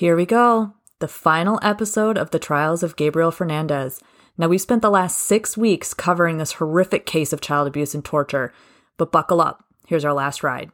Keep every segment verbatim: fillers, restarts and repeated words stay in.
Here we go. The final episode of the trials of Gabriel Fernandez. Now, we've spent the last six weeks covering this horrific case of child abuse and torture, but buckle up. Here's our last ride.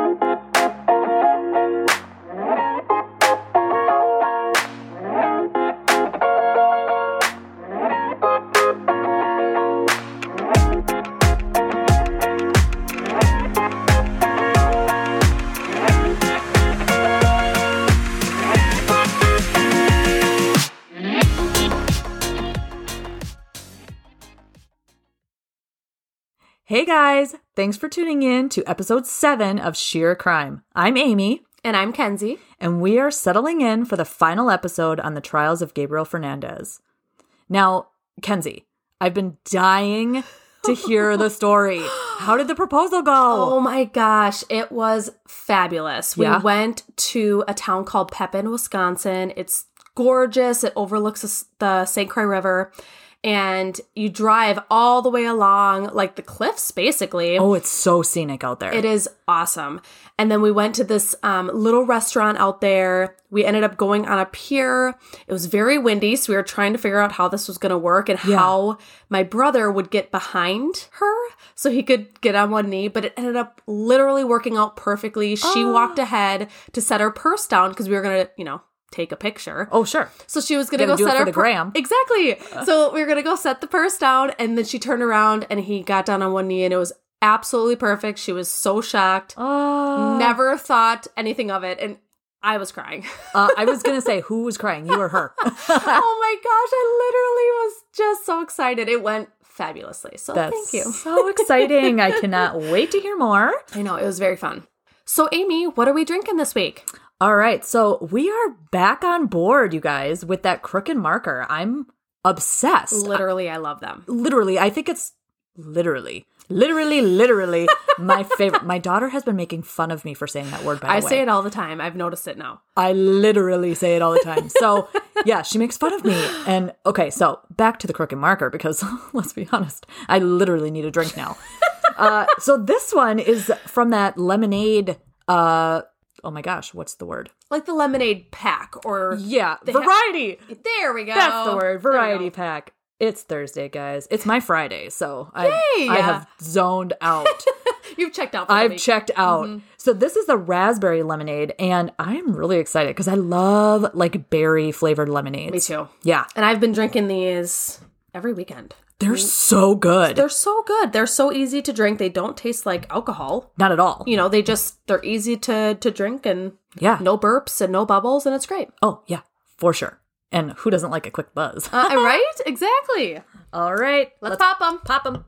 Hey guys, thanks for tuning in to episode seven of Sheer Crime. I'm Amy. And I'm Kenzie. And we are settling in for the final episode on the trials of Gabriel Fernandez. Now, Kenzie, I've been dying to hear the story. How did the proposal go? Oh my gosh, it was fabulous. We Yeah? went to a town called Pepin, Wisconsin. It's gorgeous. It overlooks the Saint Croix River. And you drive all the way along, like the cliffs, basically. Oh, it's so scenic out there. It is awesome. And then we went to this um, little restaurant out there. We ended up going on a pier. It was very windy, so we were trying to figure out how this was going to work and Yeah. how my brother would get behind her so he could get on one knee. But it ended up literally working out perfectly. She Oh. walked ahead to set her purse down because we were going to, you know, take a picture. Oh, sure. So she was going to Gotta go do it set for her the pur- gram. Exactly. So we were going to go set the purse down, and then she turned around and he got down on one knee, and it was absolutely perfect. She was so shocked. Oh. Never thought anything of it, and I was crying. uh, I was going to say, who was crying? You or her? Oh my gosh, I literally was just so excited. It went fabulously. So That's thank you. so exciting. I cannot wait to hear more. I know, it was very fun. So Amy, what are we drinking this week? All right, so we are back on board, you guys, with that Crooked Marker. I'm obsessed. Literally, I love them. Literally, I think it's literally, literally, literally my favorite. My daughter has been making fun of me for saying that word, by the I way. say it all the time. I've noticed it now. I literally say it all the time. So, yeah, she makes fun of me. And, okay, so back to the Crooked Marker, because let's be honest, I literally need a drink now. uh, so this one is from that lemonade, uh, oh my gosh, what's the word? Like the lemonade pack or... Yeah, They have- variety. There we go. That's the word. There we Variety go. pack. It's Thursday, guys. It's my Friday, so I, Yay! I have zoned out. You've checked out for the I've week. checked out. Mm-hmm. So this is the raspberry lemonade, and I'm really excited because I love like berry flavored lemonades. Me too. Yeah, And I've been drinking these every weekend. they're so good. They're so good. They're so easy to drink. They don't taste like alcohol. Not at all. You know, they just, they're easy to, to drink and Yeah. no burps and no bubbles, and it's great. Oh, yeah, for sure. And who doesn't like a quick buzz? Uh, right? Exactly. All right, Let's, pop them. pop them.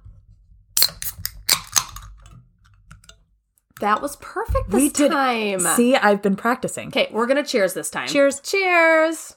That was perfect this We did. time. See, I've been practicing. Okay, we're going to cheers this time. Cheers. Cheers.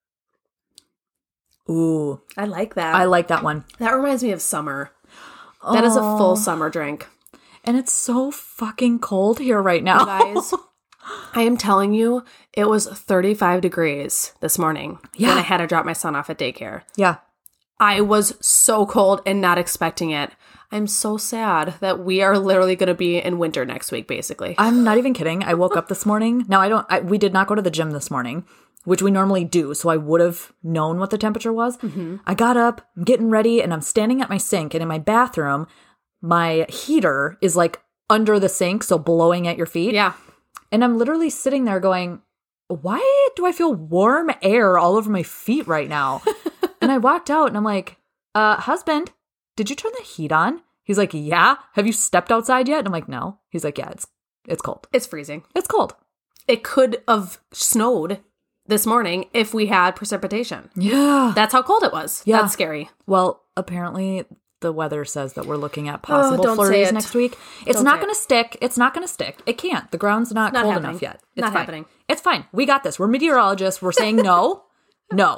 Ooh, I like that. I like that one. that reminds me of summer. That is a Oh. full summer drink. And it's so fucking cold here right now. Guys, I am telling you, it was thirty-five degrees this morning Yeah. when I had to drop my son off at daycare. Yeah. I was so cold and not expecting it. I'm so sad that we are literally going to be in winter next week, basically. I'm not even kidding. I woke up this morning. Now, I don't, I, we did not go to the gym this morning, which we normally do. So I would have known what the temperature was. Mm-hmm. I got up, I'm getting ready, and I'm standing at my sink. And in my bathroom, my heater is like under the sink, so blowing at your feet. Yeah. And I'm literally sitting there going, why do I feel warm air all over my feet right now? And I walked out and I'm like, uh, husband, did you turn the heat on? He's like, yeah. Have you stepped outside yet? And I'm like, no. He's like, yeah, it's it's cold. It's freezing. It's cold. It could have snowed this morning if we had precipitation. Yeah. That's how cold it was. Yeah. That's scary. Well, apparently the weather says that we're looking at possible don't say flurries it. next week. It's Don't not say going to stick. It's not going to stick. It can't. The ground's not, not cold happening. enough yet. It's Not fine. happening. It's fine. We got this. We're meteorologists. We're saying no. No.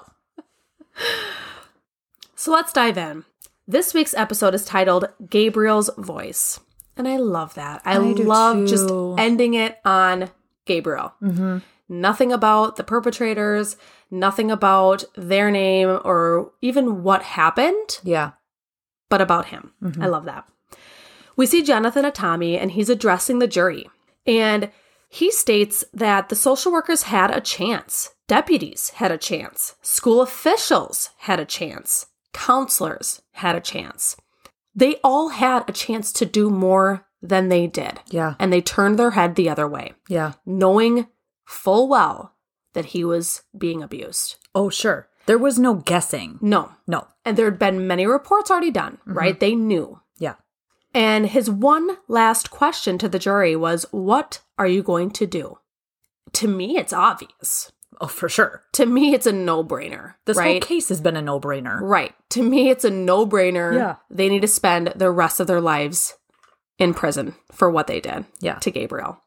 So let's dive in. This week's episode is titled Gabriel's Voice. And I love that. I, I do love just too. ending it on Gabriel. Mm-hmm. Nothing about the perpetrators, nothing about their name or even what happened, Yeah. but about him. Mm-hmm. I love that. We see Jonathan Atami, and he's addressing the jury. And he states that the social workers had a chance. Deputies had a chance. School officials had a chance. Counselors had a chance. They all had a chance to do more than they did. Yeah. And they turned their head the other way, Yeah. knowing full well that he was being abused. Oh, sure. There was no guessing. No. No. And there had been many reports already done, Mm-hmm. right? They knew. Yeah. And his one last question to the jury was, what are you going to do? To me, it's obvious. Oh, for sure. To me, it's a no-brainer. This right? whole case has been a no-brainer. Right. To me, it's a no-brainer. Yeah. They need to spend the rest of their lives in prison for what they did Yeah. to Gabriel.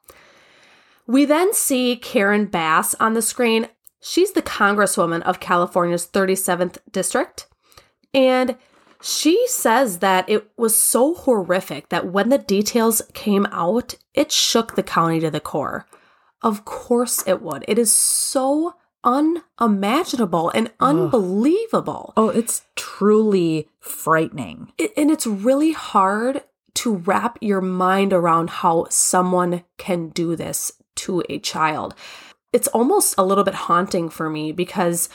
We then see Karen Bass on the screen. She's the congresswoman of California's thirty-seventh district. And she says that it was so horrific that when the details came out, it shook the county to the core. Of course it would. It is so unimaginable and unbelievable. Oh, it's truly frightening. It, and it's really hard to wrap your mind around how someone can do this to a child. It's almost a little bit haunting for me because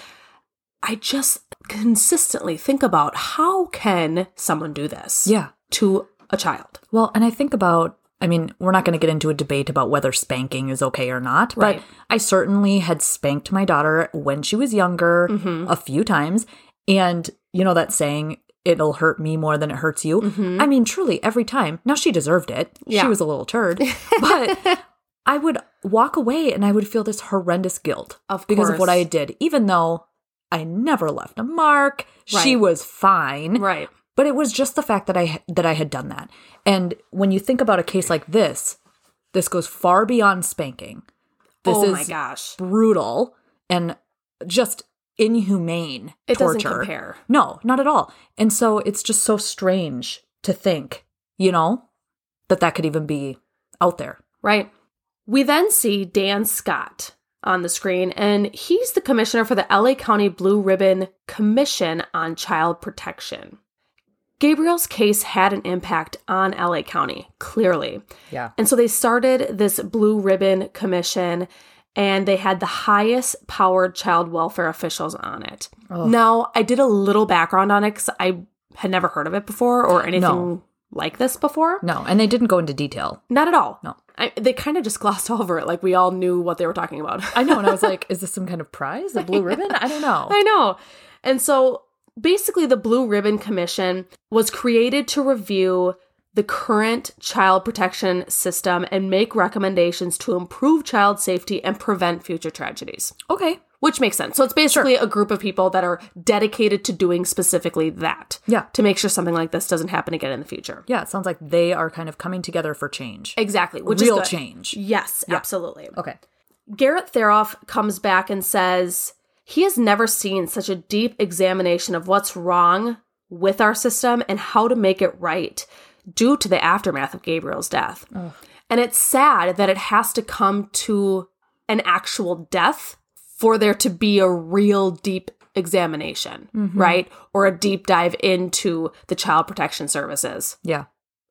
I just consistently think about how can someone do this Yeah. to a child? Well, and I think about, I mean, we're not going to get into a debate about whether spanking is okay or not, Right. but I certainly had spanked my daughter when she was younger Mm-hmm. a few times. And, you know, that saying, it'll hurt me more than it hurts you. Mm-hmm. I mean, truly, every time. Now, she deserved it. Yeah. She was a little turd. But I would walk away and I would feel this horrendous guilt Of because of what course. I did, even though I never left a mark. She Right. was fine. Right. But it was just the fact that I that I had done that. And when you think about a case like this, this goes far beyond spanking. This Oh is my gosh. brutal and just inhumane It doesn't torture. compare. No, not at all. And so it's just so strange to think, you know, that that could even be out there. Right. We then see Dan Scott on the screen, and he's the commissioner for the L A County Blue Ribbon Commission on Child Protection. Gabriel's case had an impact on L A County, clearly. Yeah. And so they started this Blue Ribbon Commission, and they had the highest powered child welfare officials on it. Ugh. Now, I did a little background on it because I had never heard of it before or anything No. like this before. No, and they didn't go into detail. Not at all. No. I, they kind of just glossed over it like we all knew what they were talking about. I know, and I was like, is this some kind of prize? A blue ribbon? I don't know. I know. And so basically the Blue Ribbon Commission was created to review the current child protection system and make recommendations to improve child safety and prevent future tragedies, Okay. which makes sense. So it's basically a group of people that are dedicated to doing specifically that. Yeah. To make sure something like this doesn't happen again in the future. Yeah, it sounds like they are kind of coming together for change. Exactly. Which Real is good. change. Yes, absolutely. Okay. Garrett Theroff comes back and says he has never seen such a deep examination of what's wrong with our system and how to make it right due to the aftermath of Gabriel's death. Ugh. And it's sad that it has to come to an actual death for there to be a real deep examination, Mm-hmm. right? Or a deep dive into the child protection services. Yeah.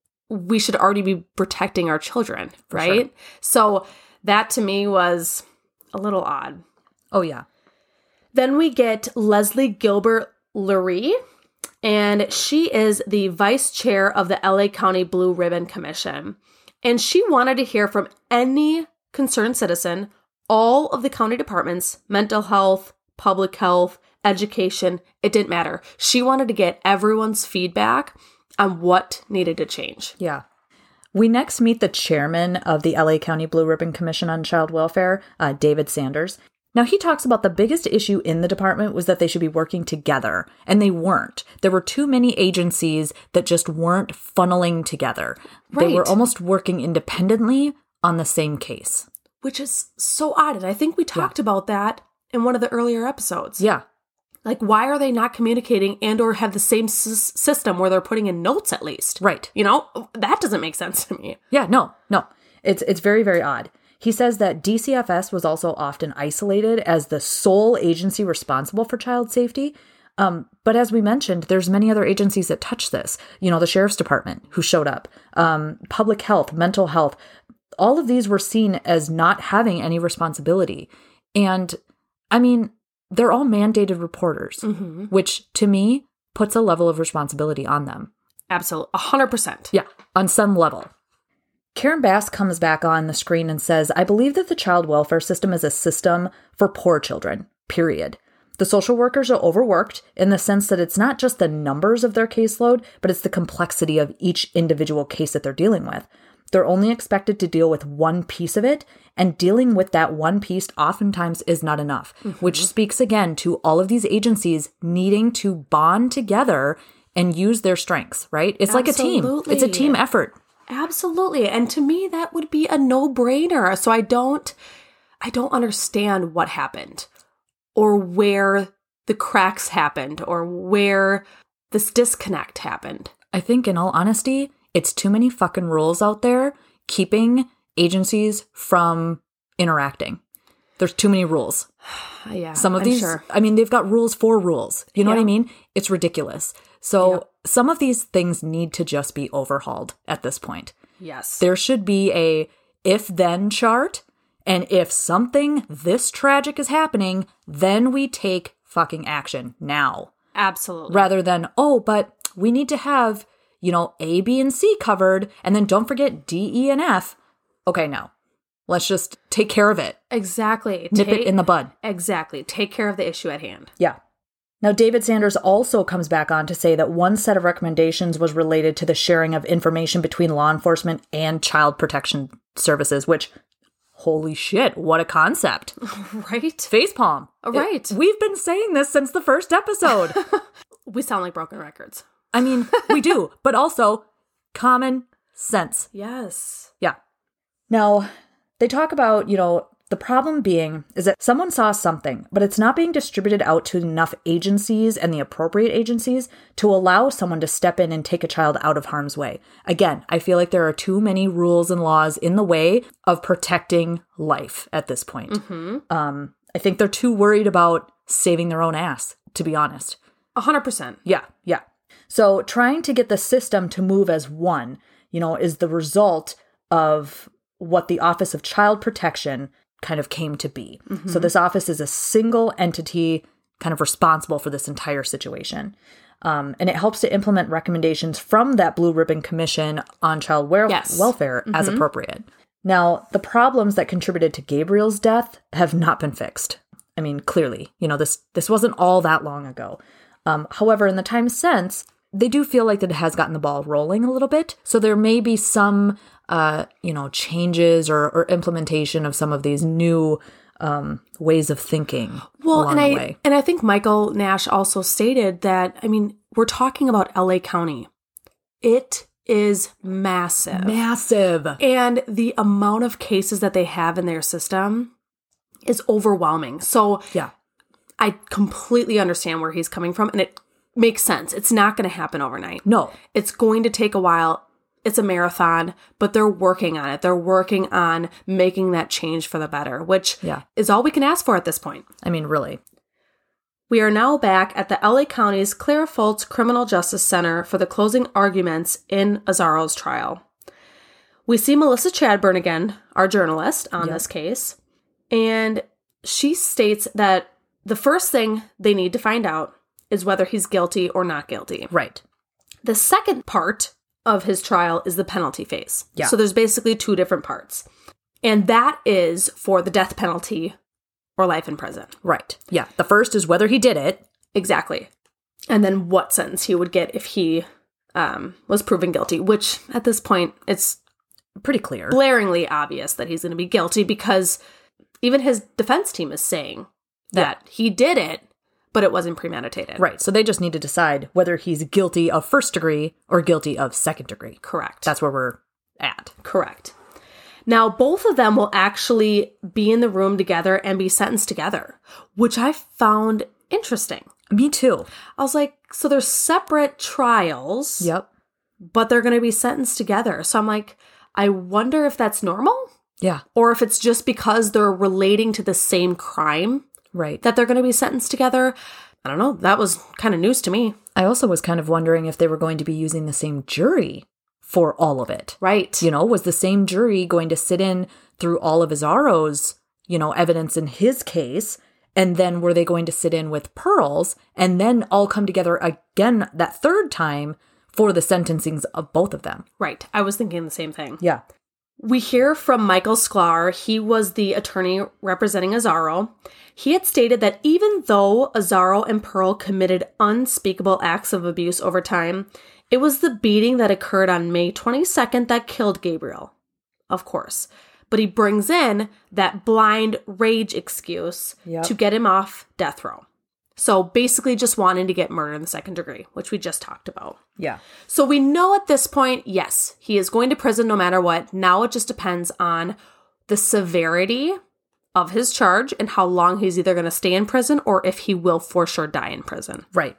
We should already be protecting our children, For right? sure. So that to me was a little odd. Oh, yeah. Then we get Leslie Gilbert Lurie, and she is the vice chair of the L A County Blue Ribbon Commission. And she wanted to hear from any concerned citizen, all of the county departments, mental health, public health, education, it didn't matter. She wanted to get everyone's feedback on what needed to change. Yeah. We next meet the chairman of the L A County Blue Ribbon Commission on Child Welfare, uh, David Sanders. Now, he talks about the biggest issue in the department was that they should be working together, and they weren't. There were too many agencies that just weren't funneling together. They were Right. almost working independently on the same case. Which is so odd. And I think we talked about that in one of the earlier episodes. Yeah. Like, why are they not communicating and or have the same s- system where they're putting in notes at least? Right. You know, that doesn't make sense to me. Yeah, no, no. It's it's very, very odd. He says that D C F S was also often isolated as the sole agency responsible for child safety. Um, but as we mentioned, there's many other agencies that touch this. You know, the sheriff's department who showed up, um, public health, mental health. All of these were seen as not having any responsibility. And I mean, they're all mandated reporters, Mm-hmm. which to me puts a level of responsibility on them. Absolutely. A hundred percent. Yeah, on some level. Karen Bass comes back on the screen and says, I believe that the child welfare system is a system for poor children, period. The social workers are overworked in the sense that it's not just the numbers of their caseload, but it's the complexity of each individual case that they're dealing with. They're only expected to deal with one piece of it, and dealing with that one piece oftentimes is not enough, mm-hmm. which speaks again to all of these agencies needing to bond together and use their strengths, right? It's Absolutely. like a team. It's a team effort. Absolutely. And to me, that would be a no-brainer. So I don't, I don't understand what happened or where the cracks happened or where this disconnect happened. I think in all honesty, it's too many fucking rules out there keeping agencies from interacting. There's too many rules. Yeah, some of I'm these, sure. I mean, they've got rules for rules. You know Yeah. what I mean? It's ridiculous. So Yeah. some of these things need to just be overhauled at this point. Yes. There should be a if-then chart, and if something this tragic is happening, then we take fucking action now. Absolutely. Rather than, oh, but we need to have, you know, A, B, and C covered, and then don't forget D, E, and F. Okay, no. Let's just take care of it. Exactly. Nip Take- it in the bud. Exactly. Take care of the issue at hand. Yeah. Now, David Sanders also comes back on to say that one set of recommendations was related to the sharing of information between law enforcement and child protection services, which, holy shit, what a concept. Right? Facepalm. Right. It- we've been saying this since the first episode. We sound like broken records. I mean, we do, but also common sense. Yes. Yeah. Now, they talk about, you know, the problem being is that someone saw something, but it's not being distributed out to enough agencies and the appropriate agencies to allow someone to step in and take a child out of harm's way. Again, I feel like there are too many rules and laws in the way of protecting life at this point. Mm-hmm. Um, I think they're too worried about saving their own ass, to be honest. A hundred percent. Yeah, yeah. So trying to get the system to move as one, you know, is the result of what the Office of Child Protection kind of came to be. Mm-hmm. So this office is a single entity kind of responsible for this entire situation. Um, and it helps to implement recommendations from that Blue Ribbon Commission on Child wel- yes. Welfare Mm-hmm. as appropriate. Now, the problems that contributed to Gabriel's death have not been fixed. I mean, clearly, you know, this this wasn't all that long ago. Um, however, in the time since, they do feel like that it has gotten the ball rolling a little bit. So there may be some, uh, you know, changes or, or implementation of some of these new um, ways of thinking Well, along and the I way. and I think Michael Nash also stated that, I mean, we're talking about L A County. It is massive. Massive. And the amount of cases that they have in their system is overwhelming. So Yeah. I completely understand where he's coming from, and it makes sense. It's not going to happen overnight. No. It's going to take a while. It's a marathon, but they're working on it. They're working on making that change for the better, which Yeah. is all we can ask for at this point. I mean, really. We are now back at the L A County's Clara Fultz Criminal Justice Center for the closing arguments in Azzaro's trial. We see Melissa Chadburn again, our journalist on Yep. this case, and she states that the first thing they need to find out is whether he's guilty or not guilty. Right. The second part of his trial is the penalty phase. Yeah. So there's basically two different parts. And that is for the death penalty or life in prison. Right. Yeah. The first is whether he did it. Exactly. And then what sentence he would get if he um, was proven guilty, which at this point, it's Pretty clear. blaringly obvious that he's going to be guilty because even his defense team is saying that he did it, but it wasn't premeditated. Right. So they just need to decide whether he's guilty of first degree or guilty of second degree. Correct. That's where we're at. Correct. Now, both of them will actually be in the room together and be sentenced together, which I found interesting. Me too. I was like, so they're separate trials, Yep. but they're going to be sentenced together. So I'm like, I wonder if that's normal Yeah. or if it's just because they're relating to the same crime Right. that they're going to be sentenced together. I don't know. That was kind of news to me. I also was kind of wondering if they were going to be using the same jury for all of it. Right. You know, was the same jury going to sit in through all of Azzaro's, you know, evidence in his case And then were they going to sit in with Pearl's and then all come together again that third time for the sentencings of both of them? Right. I was thinking the same thing. Yeah. We hear from Michael Sklar. He was the attorney representing Azzaro. He had stated that even though Azzaro and Pearl committed unspeakable acts of abuse over time, it was the beating that occurred on May twenty-second that killed Gabriel. Of course. But he brings in that blind rage excuse Yep. to get him off death row. So basically just wanting to get murder in the second degree, which we just talked about. Yeah. So we know at this point, yes, he is going to prison no matter what. Now it just depends on the severity of his charge and how long he's either going to stay in prison or if he will for sure die in prison. Right.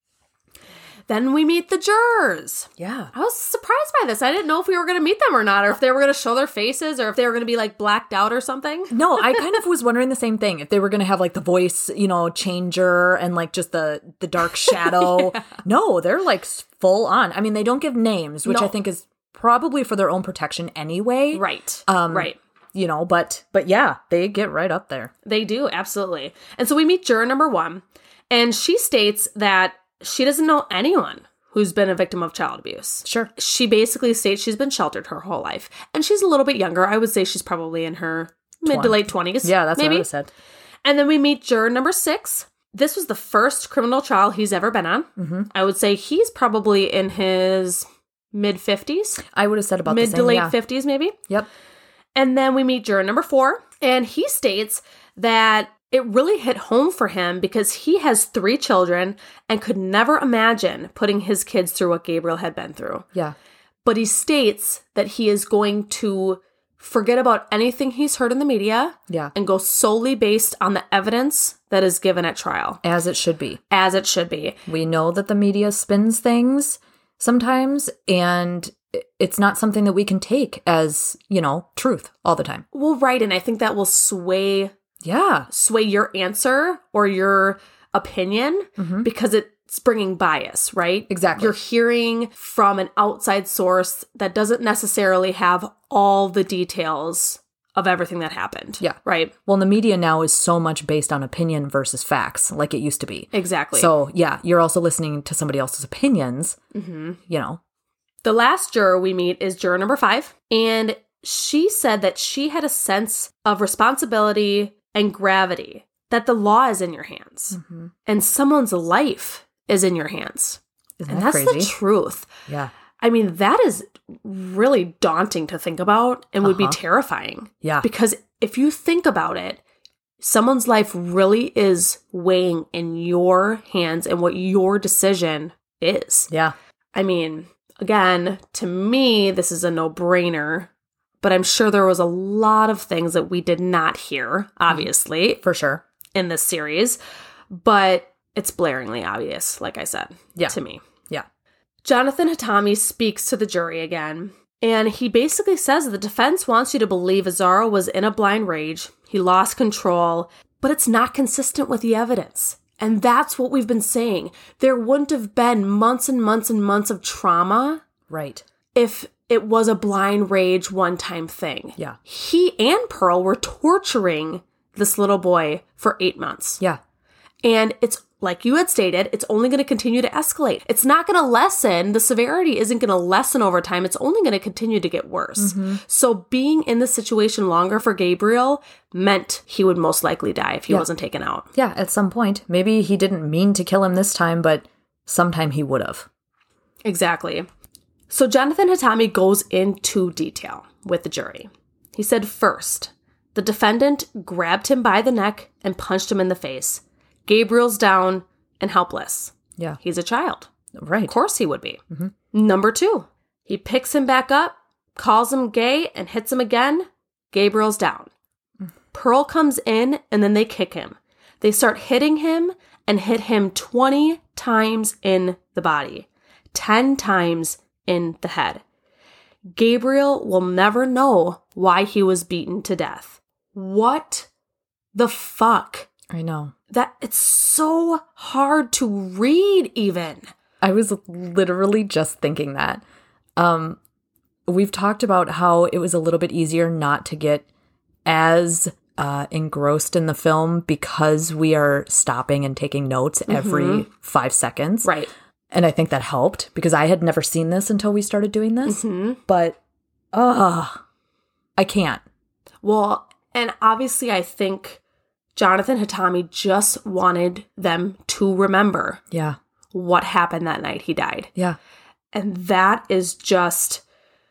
Then we meet the jurors. Yeah. I was surprised by this. I didn't know if we were going to meet them or not, or if they were going to show their faces, or if they were going to be like blacked out or something. No, I kind of was wondering the same thing. If they were going to have like the voice, you know, changer and like just the the dark shadow. Yeah. No, they're like full on. I mean, they don't give names, which No. I think is probably for their own protection anyway. Right. Um, right. You know, but but yeah, they get right up there. They do, absolutely. And so we meet juror number one, and she states that she doesn't know anyone who's been a victim of child abuse. Sure. She basically states she's been sheltered her whole life. And she's a little bit younger. I would say she's probably in her mid to twenty. late twenties. Yeah, that's maybe. what I would have said. And then we meet juror number six. This was the first criminal trial he's ever been on. Mm-hmm. I would say he's probably in his mid-fifties. I would have said about Mid the same. to late yeah. fifties, maybe. Yep. And then we meet juror number four. And he states that it really hit home for him because he has three children and could never imagine putting his kids through what Gabriel had been through. Yeah. But he states that he is going to forget about anything he's heard in the media Yeah. and go solely based on the evidence that is given at trial. As it should be. As it should be. We know that the media spins things sometimes, and it's not something that we can take as, you know, truth all the time. Well, right. And I think that will sway Yeah. sway your answer or your opinion Mm-hmm. because it's bringing bias, right? Exactly. You're hearing from an outside source that doesn't necessarily have all the details of everything that happened. Yeah. Right? Well, the media now is so much based on opinion versus facts, like it used to be. Exactly. So, yeah, you're also listening to somebody else's opinions, mm-hmm. you know. The last juror we meet is juror number five. And she said that she had a sense of responsibility and gravity, that the law is in your hands Mm-hmm. and someone's life is in your hands. Isn't And that that's crazy? the truth. Yeah. I mean, that is really daunting to think about and would Uh-huh. be terrifying. Yeah. Because if you think about it, someone's life really is weighing in your hands and what your decision is. Yeah. I mean, again, to me, this is a no-brainer, but I'm sure there was a lot of things that we did not hear, obviously, For sure. in this series, but it's blaringly obvious, like I said, Yeah. to me. Yeah. Jonathan Hatami speaks to the jury again, and he basically says the defense wants you to believe Azzaro was in a blind rage, he lost control, but it's not consistent with the evidence. And that's what we've been saying. There wouldn't have been months and months and months of trauma Right. if it was a blind rage one-time thing. Yeah. He and Pearl were torturing this little boy for eight months. Yeah. And it's, like you had stated, it's only going to continue to escalate. It's not going to lessen. The severity isn't going to lessen over time. It's only going to continue to get worse. Mm-hmm. So being in the situation longer for Gabriel meant he would most likely die if he Yeah. wasn't taken out. Yeah, at some point. Maybe he didn't mean to kill him this time, but sometime he would have. Exactly. So Jonathan Hatami goes into detail with the jury. He said, first, the defendant grabbed him by the neck and punched him in the face. Gabriel's down and helpless. Yeah. He's a child. Right. Of course he would be. Mm-hmm. Number two, he picks him back up, calls him gay, and hits him again. Gabriel's down. Mm. Pearl comes in, and then they kick him. They start hitting him and hit him twenty times in the body, ten times in the head. Gabriel will never know why he was beaten to death. What the fuck? I know. That it's so hard to read even. I was literally just thinking that. Um, we've talked about how it was a little bit easier not to get as uh, engrossed in the film because we are stopping and taking notes every mm-hmm. five seconds. Right. And I think that helped because I had never seen this until we started doing this. Mm-hmm. But, uh, I can't. Well, and obviously I think Jonathan Hatami just wanted them to remember yeah. what happened that night he died. Yeah. And that is just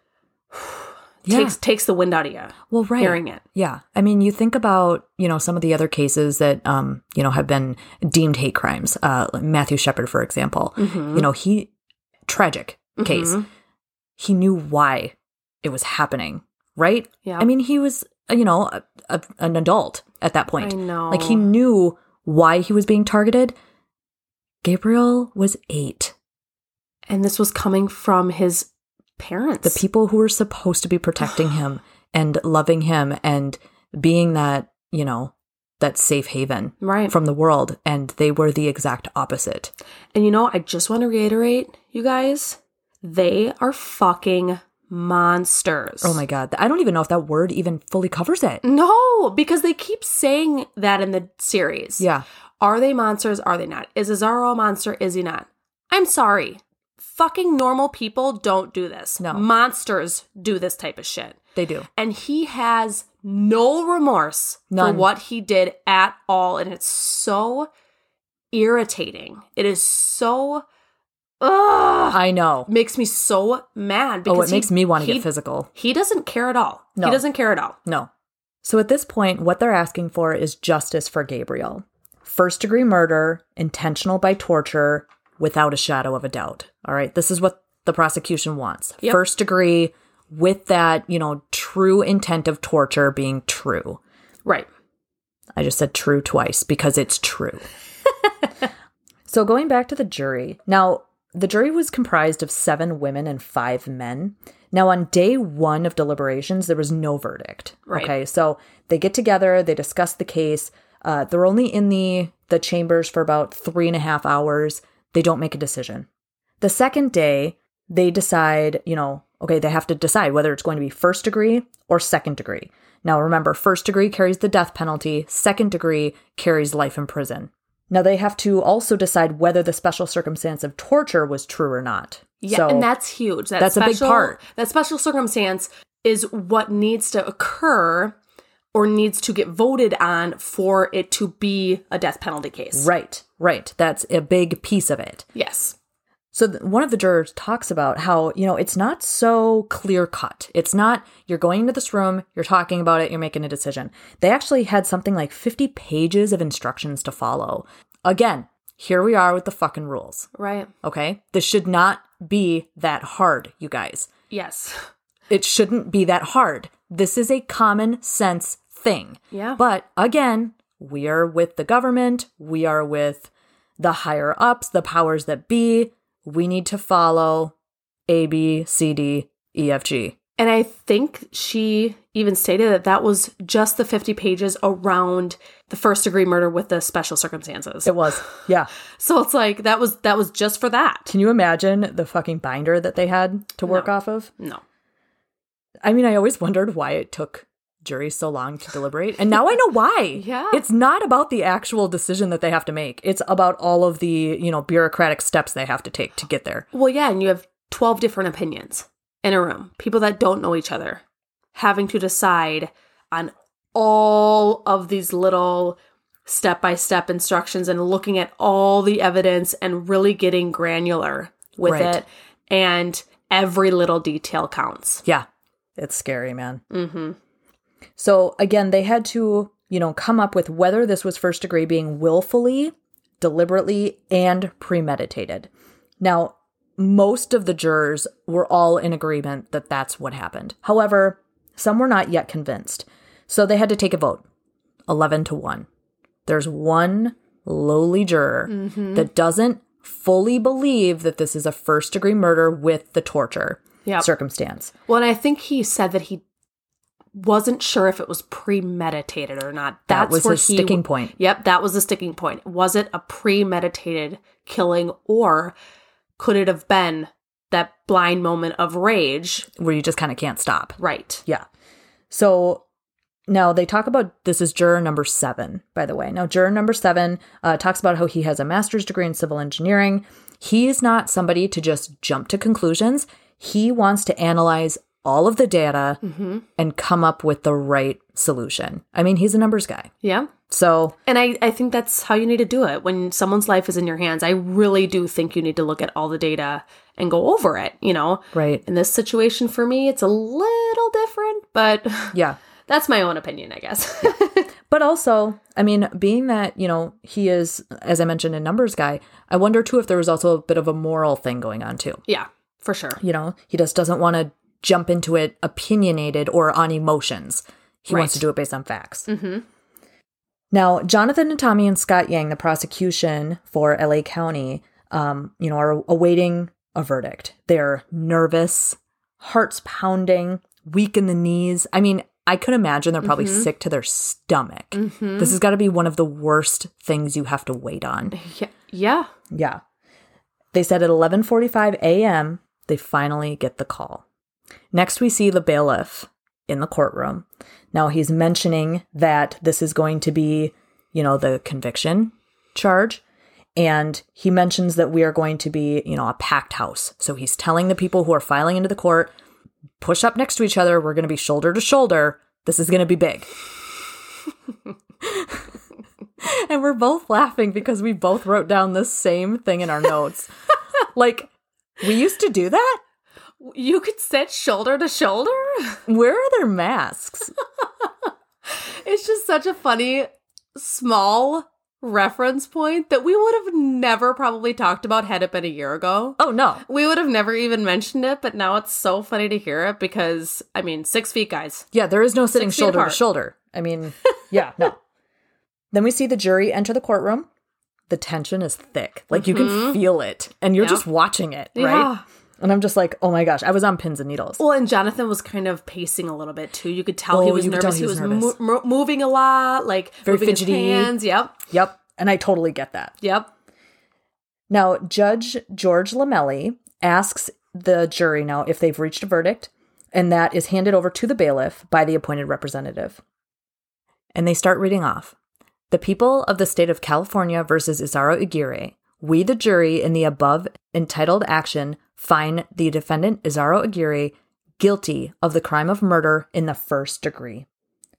yeah. takes takes the wind out of you. Well, right. Hearing it. Yeah. I mean, you think about, you know, some of the other cases that, um, you know, have been deemed hate crimes. Uh, Matthew Shepard, for example. Mm-hmm. You know, he, tragic case. Mm-hmm. He knew why it was happening, right? Yeah. I mean, he was, you know, a, a, an adult at that point. I know. Like, he knew why he was being targeted. Gabriel was eight. And this was coming from his parents. The people who were supposed to be protecting him and loving him and being that, you know, that safe haven right. from the world. And they were the exact opposite. And you know, I just want to reiterate, you guys, they are fucking monsters. Oh my God. I don't even know if that word even fully covers it. No, because they keep saying that in the series. Yeah. Are they monsters? Are they not? Is Azaro a monster? Is he not? I'm sorry. Fucking normal people don't do this. No. Monsters do this type of shit. They do. And he has no remorse None. for what he did at all. And it's so irritating. It is so... Ugh, I know. Makes me so mad. Because oh, it he, makes me want to he, get physical. He doesn't care at all. No. He doesn't care at all. No. So at this point, what they're asking for is justice for Gabriel. First degree murder, intentional by torture, without a shadow of a doubt. All right. This is what the prosecution wants. Yep. First degree with that, you know, true intent of torture being true. Right. I just said true twice because it's true. So going back to the jury. Now, the jury was comprised of seven women and five men. Now, on day one of deliberations, there was no verdict. Right. Okay. So they get together, they discuss the case. Uh, they're only in the, the chambers for about three and a half hours. They don't make a decision. The second day, they decide, you know, okay, they have to decide whether it's going to be first degree or second degree. Now, remember, first degree carries the death penalty. Second degree carries life in prison. Now, they have to also decide whether the special circumstance of torture was true or not. Yeah, so and that's huge. That that's special, a big part. That special circumstance is what needs to occur or needs to get voted on for it to be a death penalty case. Right, right. That's a big piece of it. Yes. So th- one of the jurors talks about how, you know, it's not so clear cut. It's not, you're going into this room, you're talking about it, you're making a decision. They actually had something like fifty pages of instructions to follow. Again, here we are with the fucking rules. Right. Okay? This should not be that hard, you guys. Yes. It shouldn't be that hard. This is a common sense thing. Yeah. But again, we are with the government. We are with the higher ups, the powers that be. We need to follow A, B, C, D, E, F, G. And I think she even stated that that was just the fifty pages around the first degree murder with the special circumstances. It was. Yeah. So it's like that was that was just for that. Can you imagine the fucking binder that they had to work no. off of? No. I mean, I always wondered why it took juries so long to deliberate. And now I know why. Yeah. It's not about the actual decision that they have to make. It's about all of the, you know, bureaucratic steps they have to take to get there. Well, yeah, and you have twelve different opinions in a room. People that don't know each other having to decide on all of these little step-by-step instructions and looking at all the evidence and really getting granular with Right. it. And every little detail counts. Yeah. It's scary, man. Mm-hmm. So again, they had to, you know, come up with whether this was first degree being willfully, deliberately, and premeditated. Now, most of the jurors were all in agreement that that's what happened. However, some were not yet convinced. So they had to take a vote, eleven to one. There's one lowly juror mm-hmm. that doesn't fully believe that this is a first degree murder with the torture yep. circumstance. Well, and I think he said that he wasn't sure if it was premeditated or not. That's that was where his he, sticking point. Yep, that was the sticking point. Was it a premeditated killing, or could it have been that blind moment of rage where you just kind of can't stop? Right. Yeah. So Now, they talk about, this is juror number seven, by the way. Now, juror number seven uh, talks about how he has a master's degree in civil engineering. He's not somebody to just jump to conclusions. He wants to analyze all of the data mm-hmm. and come up with the right solution. I mean, he's a numbers guy. Yeah. So, and I, I think that's how you need to do it. When someone's life is in your hands, I really do think you need to look at all the data and go over it, you know? Right. In this situation, for me, it's a little different, but yeah, that's my own opinion, I guess. But also, I mean, being that, you know, he is, as I mentioned, a numbers guy, I wonder, too, if there was also a bit of a moral thing going on, too. Yeah, for sure. You know, he just doesn't want to jump into it opinionated or on emotions. He right. wants to do it based on facts. Mm-hmm. Now, Jonathan and Tommy and Scott Yang, the prosecution for L A County, um, you know, are awaiting a verdict. They're nervous, hearts pounding, weak in the knees. I mean, I could imagine they're probably mm-hmm. sick to their stomach. Mm-hmm. This has got to be one of the worst things you have to wait on. Yeah. Yeah. Yeah. They said at eleven forty-five a.m., they finally get the call. Next, we see the bailiff in the courtroom. Now, he's mentioning that this is going to be, you know, the conviction charge. And he mentions that we are going to be, you know, a packed house. So he's telling the people who are filing into the court, push up next to each other. We're going to be shoulder to shoulder. This is going to be big. And we're both laughing because we both wrote down the same thing in our notes. Like, we used to do that? You could sit shoulder to shoulder? Where are their masks? It's just such a funny, small reference point that we would have never probably talked about had it been a year ago. Oh, no. We would have never even mentioned it, but now it's so funny to hear it because, I mean, six feet, guys. Yeah, there is no sitting Six feet shoulder apart. to shoulder. I mean, yeah, no. Then we see the jury enter the courtroom. The tension is thick. Like, mm-hmm. you can feel it. And you're yeah. just watching it, right? Yeah. And I'm just like, oh my gosh, I was on pins and needles. Well, and Jonathan was kind of pacing a little bit too. You could tell oh, he was you could nervous. tell He was, he was nervous. Mo- mo- moving a lot, like very moving fidgety. his hands. Yep. Yep. And I totally get that. Yep. Now, Judge George Lamelli asks the jury now if they've reached a verdict, and that is handed over to the bailiff by the appointed representative. And they start reading off. The people of the state of California versus Isaro Aguirre, we the jury in the above entitled action find the defendant Isaro Aguirre guilty of the crime of murder in the first degree.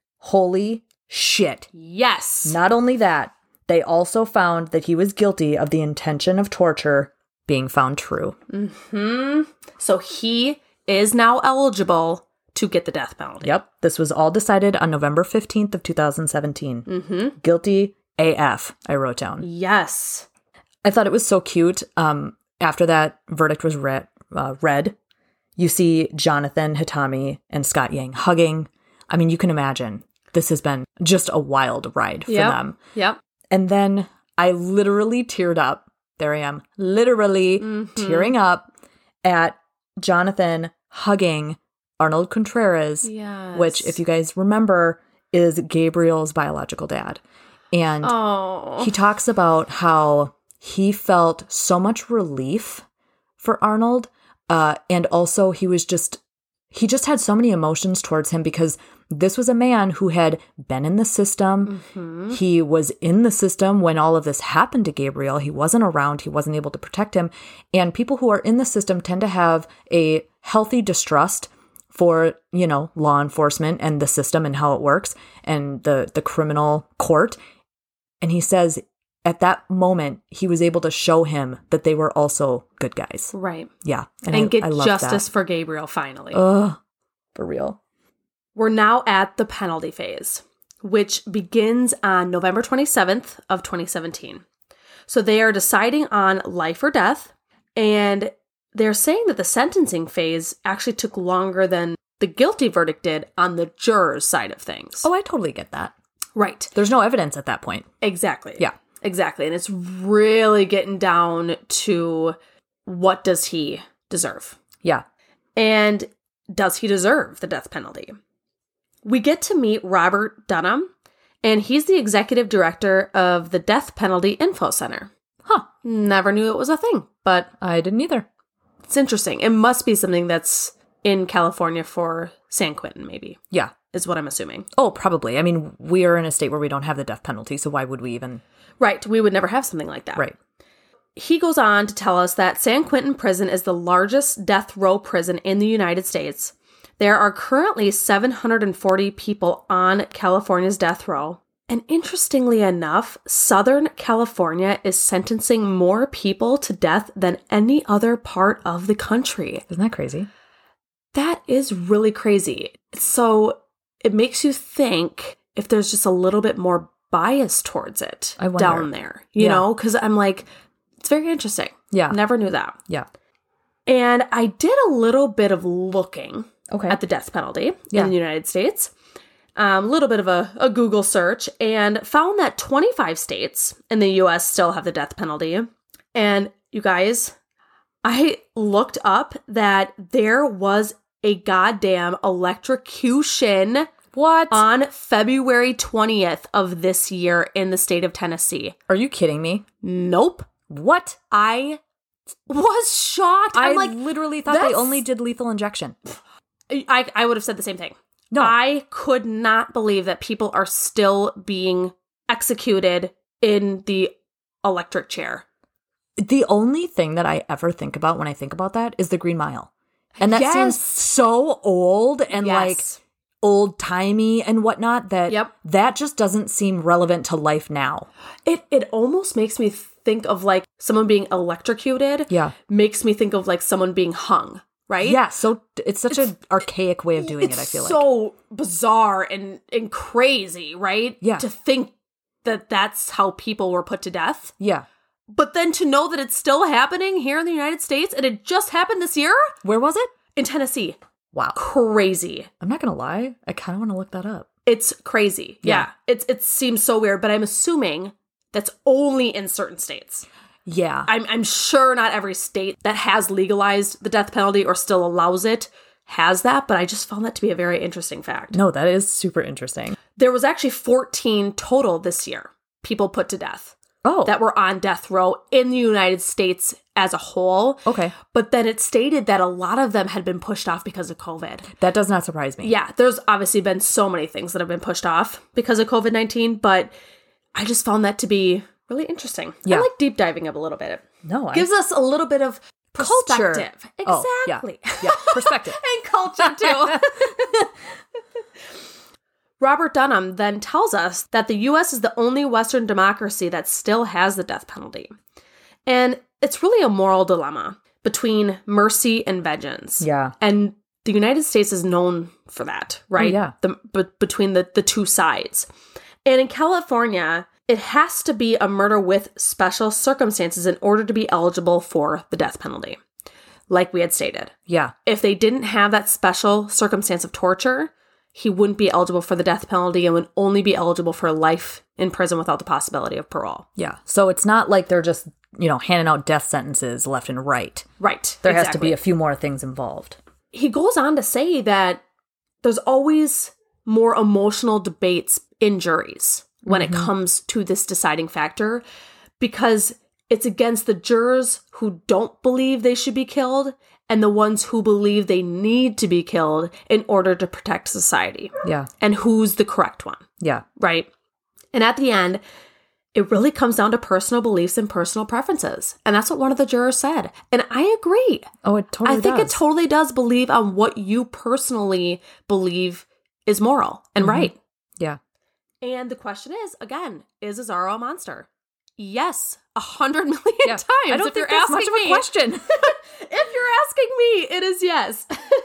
Holy shit. Yes. Not only that, they also found that he was guilty of the intention of torture being found true. Mm-hmm. So he is now eligible to get the death penalty. Yep. This was all decided on November fifteenth of two thousand seventeen. Mm-hmm. Guilty A F, I wrote down. Yes. I thought it was so cute. Um, after that verdict was read, uh, read, you see Jonathan Hitami and Scott Yang hugging. I mean, you can imagine this has been just a wild ride for yep. them. Yep. And then I literally teared up. There I am, literally mm-hmm. tearing up at Jonathan hugging Arnold Contreras, yes. which, if you guys remember, is Gabriel's biological dad. And oh. he talks about how he felt so much relief for Arnold. Uh, and also he was just, he just had so many emotions towards him because this was a man who had been in the system. Mm-hmm. He was in the system when all of this happened to Gabriel. He wasn't around. He wasn't able to protect him. And people who are in the system tend to have a healthy distrust for, you know, law enforcement and the system and how it works and the, the criminal court. And he says at that moment, he was able to show him that they were also good guys. Right. Yeah. And, and I, get I love justice that. for Gabriel finally. Ugh. For real. We're now at the penalty phase, which begins on November twenty-seventh of twenty seventeen. So they are deciding on life or death, and they're saying that the sentencing phase actually took longer than the guilty verdict did on the jurors' side of things. Oh, I totally get that. Right. There's no evidence at that point. Exactly. Yeah. Exactly. And it's really getting down to what does he deserve? Yeah. And does he deserve the death penalty? We get to meet Robert Dunham, and he's the executive director of the Death Penalty Info Center. Huh. Never knew it was a thing, but I didn't either. It's interesting. It must be something that's in California for San Quentin, maybe. Yeah. is what I'm assuming. Oh, probably. I mean, we are in a state where we don't have the death penalty, so why would we even... Right. We would never have something like that. Right. He goes on to tell us that San Quentin Prison is the largest death row prison in the United States. There are currently seven hundred forty people on California's death row. And interestingly enough, Southern California is sentencing more people to death than any other part of the country. Isn't that crazy? That is really crazy. So it makes you think if there's just a little bit more bias towards it I wonder. down there, you Yeah. know? Because I'm like, it's very interesting. Yeah. Never knew that. Yeah. And I did a little bit of looking Okay. at the death penalty Yeah. in the United States. A um, little bit of a, a Google search, and found that twenty-five states in the U S still have the death penalty. And you guys, I looked up that there was a goddamn electrocution What? on February twentieth of this year in the state of Tennessee. Are you kidding me? Nope. What? I was shocked. I I'm like, literally thought they that's- only did lethal injection. I, I would have said the same thing. No. I could not believe that people are still being executed in the electric chair. The only thing that I ever think about when I think about that is the Green Mile. And that Yes. seems so old and like Yes. old timey and whatnot that Yep. that just doesn't seem relevant to life now. It it almost makes me think of like someone being electrocuted. Yeah. Makes me think of like someone being hung, right? Yeah. So it's such an archaic way of doing it's it, I feel like. so bizarre and, and crazy, right? Yeah. To think that that's how people were put to death. Yeah. But then to know that it's still happening here in the United States and it just happened this year Where was it? in Tennessee. Wow. Crazy. I'm not going to lie. I kind of want to look that up. It's crazy. Yeah. Yeah. It's it seems so weird, but I'm assuming that's only in certain states. Yeah. I'm I'm sure not every state that has legalized the death penalty or still allows it has that, but I just found that to be a very interesting fact. No, that is super interesting. There was actually fourteen total this year, people put to death Oh. that were on death row in the United States as a whole. Okay. But then it stated that a lot of them had been pushed off because of COVID. That does not surprise me. Yeah, there's obviously been so many things that have been pushed off because of COVID nineteen, but I just found that to be really interesting. Yeah. I like deep diving up a little bit. No, I... Gives us a little bit of Culture. perspective. Oh, yeah. Exactly. Yeah. Perspective. And culture too. Robert Dunham then tells us that the U S is the only Western democracy that still has the death penalty. And it's really a moral dilemma between mercy and vengeance. Yeah. And the United States is known for that, right? Oh, yeah. The, b- between the, the two sides. And in California, it has to be a murder with special circumstances in order to be eligible for the death penalty, like we had stated. Yeah. If they didn't have that special circumstance of torture, he wouldn't be eligible for the death penalty and would only be eligible for life in prison without the possibility of parole. Yeah. So it's not like they're just, you know, handing out death sentences left and right. Right. There has to exactly. be a few more things involved. He goes on to say that there's always more emotional debates in juries when Mm-hmm. it comes to this deciding factor, because it's against the jurors who don't believe they should be killed and the ones who believe they need to be killed in order to protect society. Yeah. And who's the correct one, Yeah. right? And at the end, it really comes down to personal beliefs and personal preferences. And that's what one of the jurors said. And I agree. Oh, it totally I think does. it totally does believe on what you personally believe is moral and Mhm. right. Yeah. And the question is, again, is Azaro a monster? Yes, a hundred million Yeah. times. I don't if think you're that's asking much of me, a question. if you're asking me, it is yes.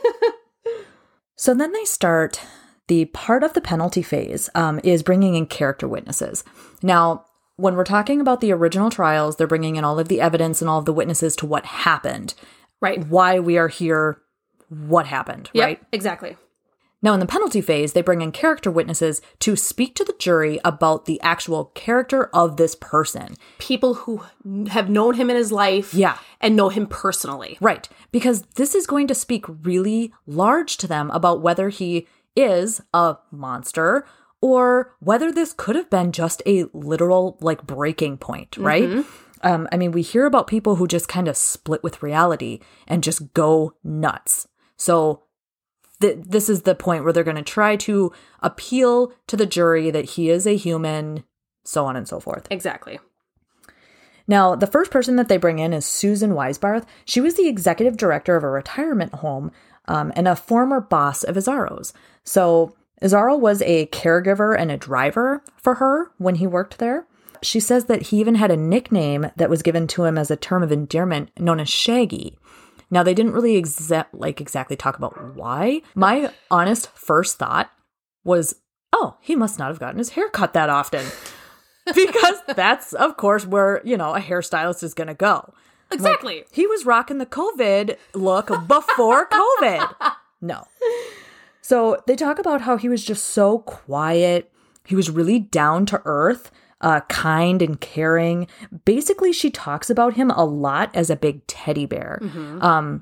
So then they start the part of the penalty phase um, is bringing in character witnesses. Now, when we're talking about the original trials, they're bringing in all of the evidence and all of the witnesses to what happened, Right. why we are here, what happened, Yep, right? exactly. Now, in the penalty phase, they bring in character witnesses to speak to the jury about the actual character of this person. People who have known him in his life Yeah. and know him personally. Right. Because this is going to speak really large to them about whether he is a monster or whether this could have been just a literal, like, breaking point, right? Mm-hmm. Um, I mean, we hear about people who just kind of split with reality and just go nuts. So th- this is the point where they're going to try to appeal to the jury that he is a human, so on and so forth. Exactly. Now, the first person that they bring in is Susan Weisbarth. She was the executive director of a retirement home um, and a former boss of Azzaro's. So Azzaro was a caregiver and a driver for her when he worked there. She says that he even had a nickname that was given to him as a term of endearment known as Shaggy. Now, they didn't really exa- like exactly talk about why. My honest first thought was, oh, he must not have gotten his hair cut that often. Because that's, of course, where, you know, a hairstylist is going to go. Exactly. Like, he was rocking the COVID look before COVID. No. So they talk about how he was just so quiet. He was really down to earth, uh, kind and caring. Basically, she talks about him a lot as a big teddy bear. Mm-hmm. Um,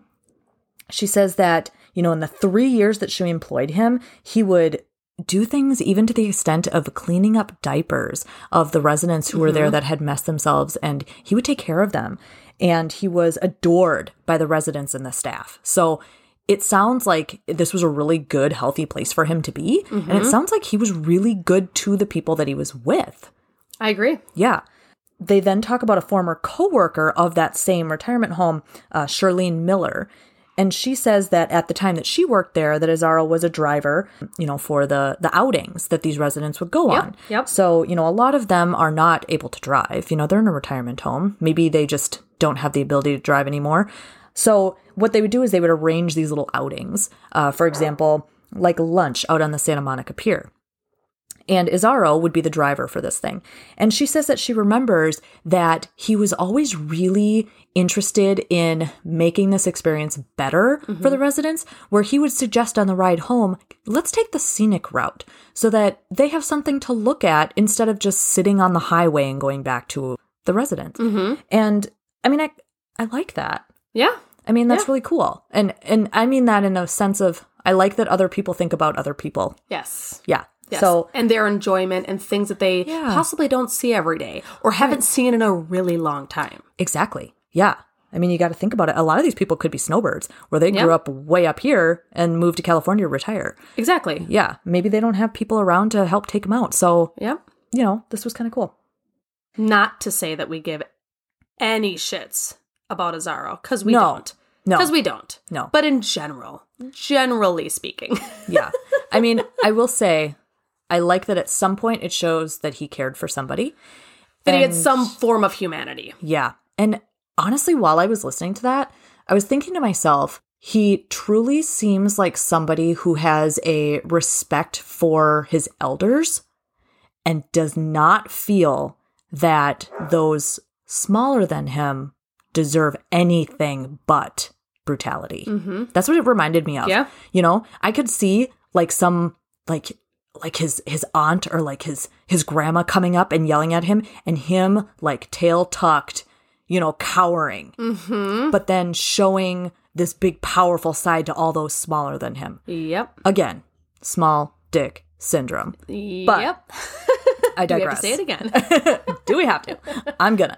she says that, you know, in the three years that she employed him, he would do things even to the extent of cleaning up diapers of the residents who mm-hmm. were there that had messed themselves, and he would take care of them. And he was adored by the residents and the staff. So it sounds like this was a really good, healthy place for him to be. Mm-hmm. And it sounds like he was really good to the people that he was with. I agree. Yeah. They then talk about a former coworker of that same retirement home, uh, Charlene Miller. And she says that at the time that she worked there, that Azzaro was a driver, you know, for the, the outings that these residents would go yep, on. Yep. So, you know, a lot of them are not able to drive. You know, they're in a retirement home. Maybe they just don't have the ability to drive anymore. So what they would do is they would arrange these little outings. Uh, for example, like lunch out on the Santa Monica Pier. And Azzaro would be the driver for this thing. And she says that she remembers that he was always really interested in making this experience better mm-hmm. for the residents, where he would suggest on the ride home, let's take the scenic route so that they have something to look at instead of just sitting on the highway and going back to the residents. Mm-hmm. And I mean, I, I like that. Yeah. I mean, that's yeah. really cool. And, and I mean that in a sense of, I like that other people think about other people. Yes. Yeah. Yes. So, and their enjoyment and things that they yeah. possibly don't see every day or haven't right. seen in a really long time. Exactly. Yeah. I mean, you got to think about it. A lot of these people could be snowbirds where they yep. grew up way up here and moved to California to retire. Exactly. Yeah. Maybe they don't have people around to help take them out. So, yep. you know, this was kind of cool. Not to say that we give any shits about Azzaro, because we no. don't. No. Because we don't. No. But in general, generally speaking. Yeah. I mean, I will say, I like that at some point it shows that he cared for somebody. That and, he had some form of humanity. Yeah. And honestly, while I was listening to that, I was thinking to myself, he truly seems like somebody who has a respect for his elders and does not feel that those smaller than him deserve anything but brutality. Mm-hmm. That's what it reminded me of. Yeah. You know, I could see like some, like, like his, his aunt or like his, his grandma coming up and yelling at him and him like tail tucked, you know, cowering, mm-hmm. but then showing this big, powerful side to all those smaller than him. Yep. Again, small dick syndrome. Yep. But I digress. Do we have to say it again? Do we have to? I'm gonna.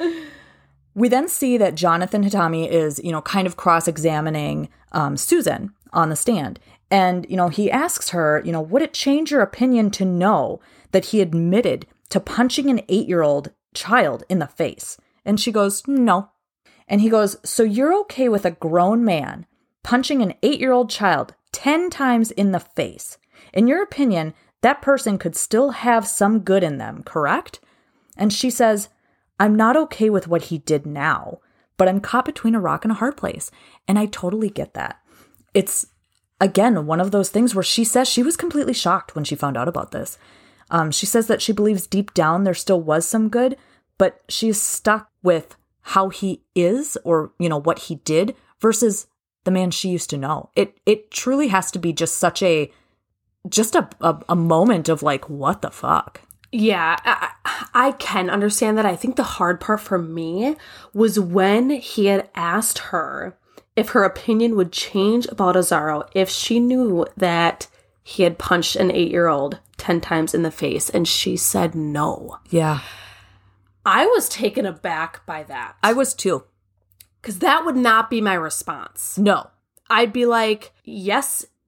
We then see that Jonathan Hatami is, you know, kind of cross-examining um, Susan on the stand. And, you know, he asks her, you know, would it change your opinion to know that he admitted to punching an eight-year-old child in the face? And she goes, no. And he goes, so you're okay with a grown man punching an eight-year-old child ten times in the face? In your opinion, that person could still have some good in them, correct? And she says, I'm not okay with what he did now, but I'm caught between a rock and a hard place. And I totally get that. It's, again, one of those things where she says she was completely shocked when she found out about this. Um, she says that she believes deep down there still was some good, but she's stuck with how he is or, you know, what he did versus the man she used to know. It it truly has to be just such a, just a, a, a moment of like, what the fuck? Yeah, I, I can understand that. I think the hard part for me was when he had asked her if her opinion would change about Azzaro if she knew that he had punched an eight-year-old ten times in the face, and she said no. Yeah. I was taken aback by that. I was too. Because that would not be my response. No. I'd be like, yes,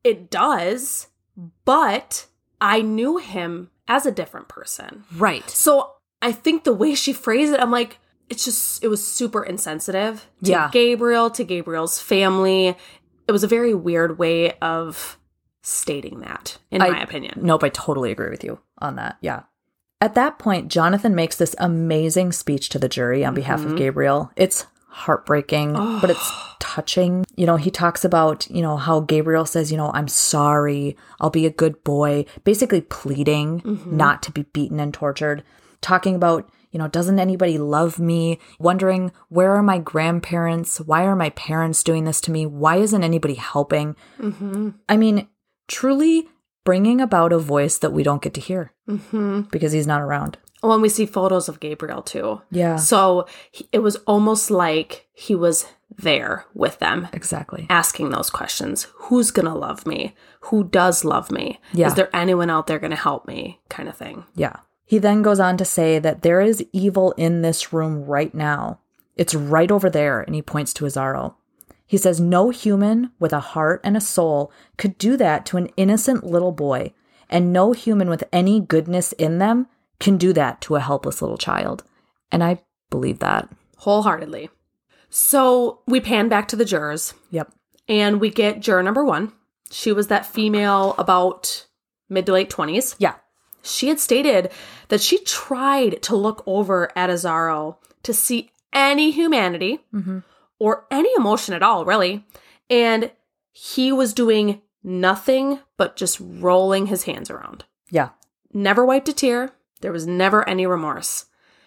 it does, but I knew him as a different person. Right. So I think the way she phrased it, I'm like, it's just, it was super insensitive to Yeah. Gabriel, to Gabriel's family. It was a very weird way of stating that, in I, my opinion. Nope, I totally agree with you on that. Yeah. At that point, Jonathan makes this amazing speech to the jury on behalf Mm-hmm. of Gabriel. It's heartbreaking, Oh. but it's touching. You know, he talks about, you know, how Gabriel says, you know, I'm sorry, I'll be a good boy, basically pleading Mm-hmm. not to be beaten and tortured, talking about, you know, doesn't anybody love me? Wondering, where are my grandparents? Why are my parents doing this to me? Why isn't anybody helping? Mm-hmm. I mean, truly bringing about a voice that we don't get to hear Mm-hmm. because he's not around. Well, and we see photos of Gabriel too. Yeah. So he, it was almost like he was there with them, Exactly. asking those questions. Who's going to love me? Who does love me? Yeah. Is there anyone out there going to help me? Kind of thing. Yeah. He then goes on to say that there is evil in this room right now. It's right over there, and he points to Azaro. He says no human with a heart and a soul could do that to an innocent little boy, and no human with any goodness in them can do that to a helpless little child. And I believe that. Wholeheartedly. So we pan back to the jurors, Yep. and we get juror number one. She was that female about mid to late twenties. Yeah. She had stated that she tried to look over at Azaro to see any humanity Mm-hmm. or any emotion at all, really. And he was doing nothing but just rolling his hands around. Yeah. Never wiped a tear. There was never any remorse.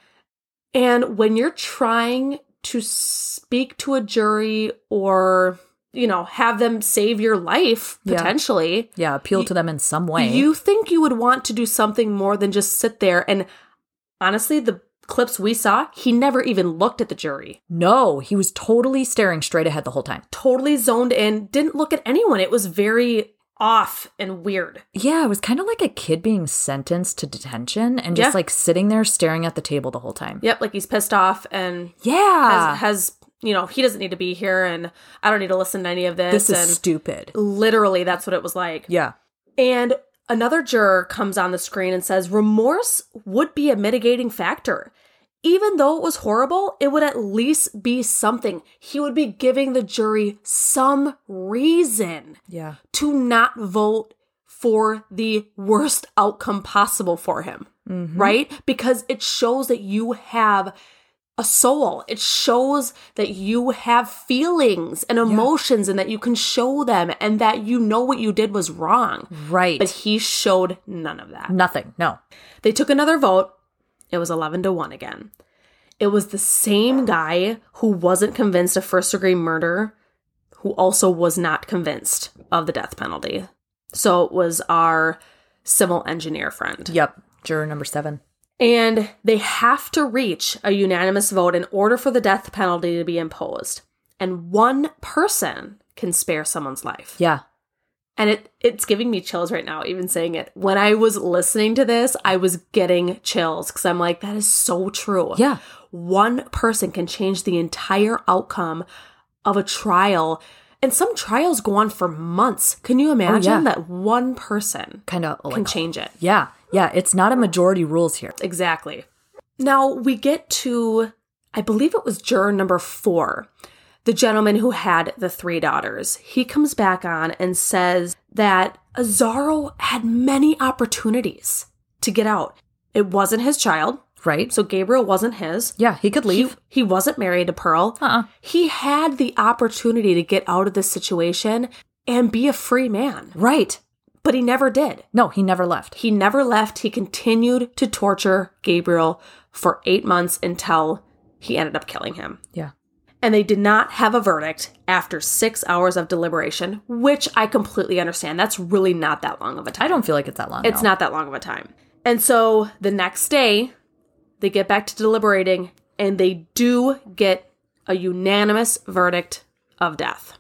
And when you're trying to speak to a jury or, you know, have them save your life, Yeah. potentially, Yeah. Appeal to them in some way. you think you would want to do something more than just sit there. And honestly, the clips we saw, he never even looked at the jury. No, he was totally staring straight ahead the whole time. Totally zoned in, didn't look at anyone. It was very off and weird. Yeah, it was kind of like a kid being sentenced to detention and just Yeah. like sitting there staring at the table the whole time. Yep, like he's pissed off and Yeah. has, has you know, he doesn't need to be here and I don't need to listen to any of this. This is and stupid. literally, that's what it was like. Yeah. And another juror comes on the screen and says, remorse would be a mitigating factor. Even though it was horrible, it would at least be something. He would be giving the jury some reason Yeah. to not vote for the worst outcome possible for him, Mm-hmm. right? Because it shows that you have a soul. It shows that you have feelings and emotions and that you can show them and that you know what you did was wrong. Right. But he showed none of that. Nothing. No. They took another vote. It was eleven to one again. It was the same guy who wasn't convinced of first degree murder, who also was not convinced of the death penalty. So it was our civil engineer friend. Yep. Juror number seven. And they have to reach a unanimous vote in order for the death penalty to be imposed. And one person can spare someone's life. Yeah. And it it's giving me chills right now, even saying it. When I was listening to this, I was getting chills because I'm like, that is so true. Yeah. One person can change the entire outcome of a trial. And some trials go on for months. Can you imagine yeah. that one person Kind of can like. change it? Yeah. Yeah. It's not a majority rules here. Exactly. Now we get to, I believe it was juror number four, the gentleman who had the three daughters. He comes back on and says that Azaro had many opportunities to get out. It wasn't his child. Right. So Gabriel wasn't his. Yeah. He could leave. He, he wasn't married to Pearl. Uh-uh. He had the opportunity to get out of this situation and be a free man, Right. but he never did. No, he never left. He never left. He continued to torture Gabriel for eight months until he ended up killing him. Yeah. And they did not have a verdict after six hours of deliberation, which I completely understand. That's really not that long of a time. I don't feel like it's that long. It's no. not that long of a time. And so the next day, they get back to deliberating, and they do get a unanimous verdict of death.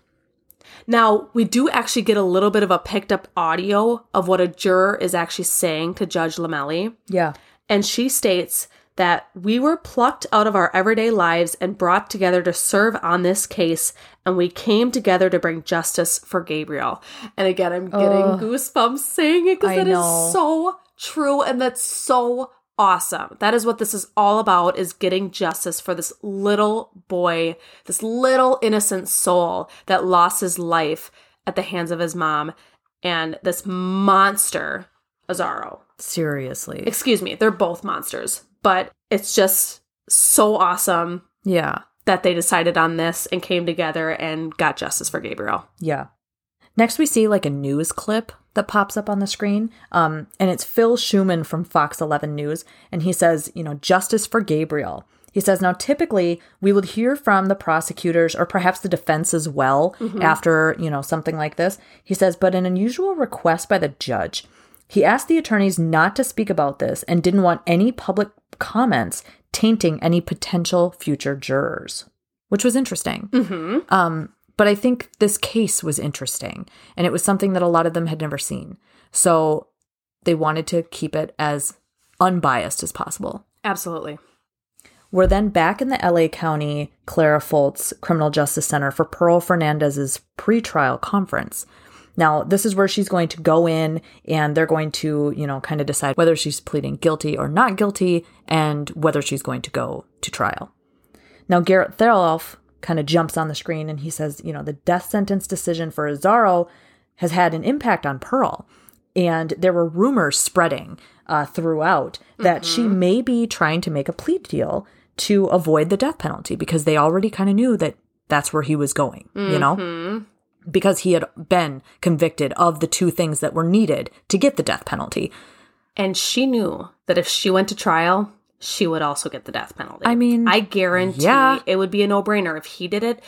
Now, we do actually get a little bit of a picked up audio of what a juror is actually saying to Judge Lamelli. Yeah. And she states that we were plucked out of our everyday lives and brought together to serve on this case, and we came together to bring justice for Gabriel. And again, I'm getting Ugh. goosebumps saying it because I that know. is so true, and that's so awesome. That is what this is all about, is getting justice for this little boy, this little innocent soul that lost his life at the hands of his mom and this monster, Azaro. Seriously. Excuse me, they're both monsters, but it's just so awesome Yeah. that they decided on this and came together and got justice for Gabriel. Yeah. Next, we see like a news clip that pops up on the screen. Um, and it's Phil Schumann from Fox eleven News. And he says, you know, justice for Gabriel. He says, now, typically, we would hear from the prosecutors or perhaps the defense as well mm-hmm. after, you know, something like this. He says, but an unusual request by the judge. He asked the attorneys not to speak about this and didn't want any public comments tainting any potential future jurors, which was interesting. Mm-hmm. Um, but I think this case was interesting, and it was something that a lot of them had never seen. So they wanted to keep it as unbiased as possible. Absolutely. We're then back in the L A County Clara Foltz Criminal Justice Center for Pearl Fernandez's pretrial conference. Now, this is where she's going to go in, and they're going to, you know, kind of decide whether she's pleading guilty or not guilty and whether she's going to go to trial. Now, Garrett Thorolf kind of jumps on the screen, and he says, you know, the death sentence decision for Azaro has had an impact on Pearl. And there were rumors spreading uh, throughout that mm-hmm. she may be trying to make a plea deal to avoid the death penalty because they already kind of knew that that's where he was going, mm-hmm. you know, because he had been convicted of the two things that were needed to get the death penalty. And she knew that if she went to trial, she would also get the death penalty. I mean, I guarantee yeah. it would be a no-brainer if he did it.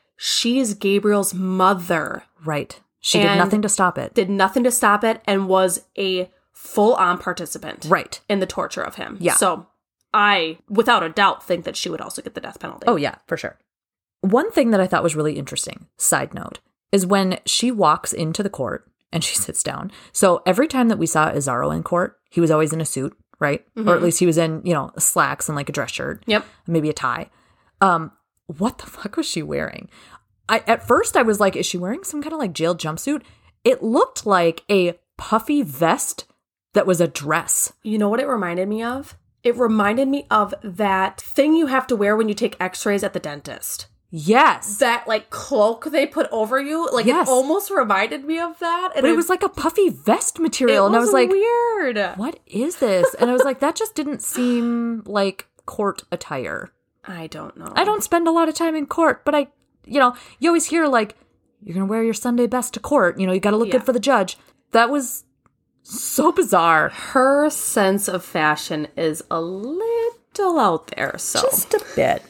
She's Gabriel's mother. Right. She did nothing to stop it. Did nothing to stop it and was a full-on participant. Right. In the torture of him. Yeah. So I, without a doubt, think that she would also get the death penalty. Oh, yeah, for sure. One thing that I thought was really interesting, side note, is when she walks into the court and she sits down. So every time that we saw Azaro in court, he was always in a suit, right? Mm-hmm. Or at least he was in, you know, slacks and like a dress shirt. Yep. Maybe a tie. Um, what the fuck was she wearing? I, at first, I was like, is she wearing some kind of like jail jumpsuit? It looked like a puffy vest that was a dress. You know what it reminded me of? It reminded me of that thing you have to wear when you take x-rays at the dentist. Yes. That like cloak they put over you. Like yes. It almost reminded me of that. And but it, it was like a puffy vest material. It and was I was like, weird. What is this? And I was like, that just didn't seem like court attire. I don't know. I don't spend a lot of time in court, but I, you know, you always hear like, you're going to wear your Sunday best to court. You know, you got to look yeah. good for the judge. That was so bizarre. Her sense of fashion is a little out there, so. Just a bit.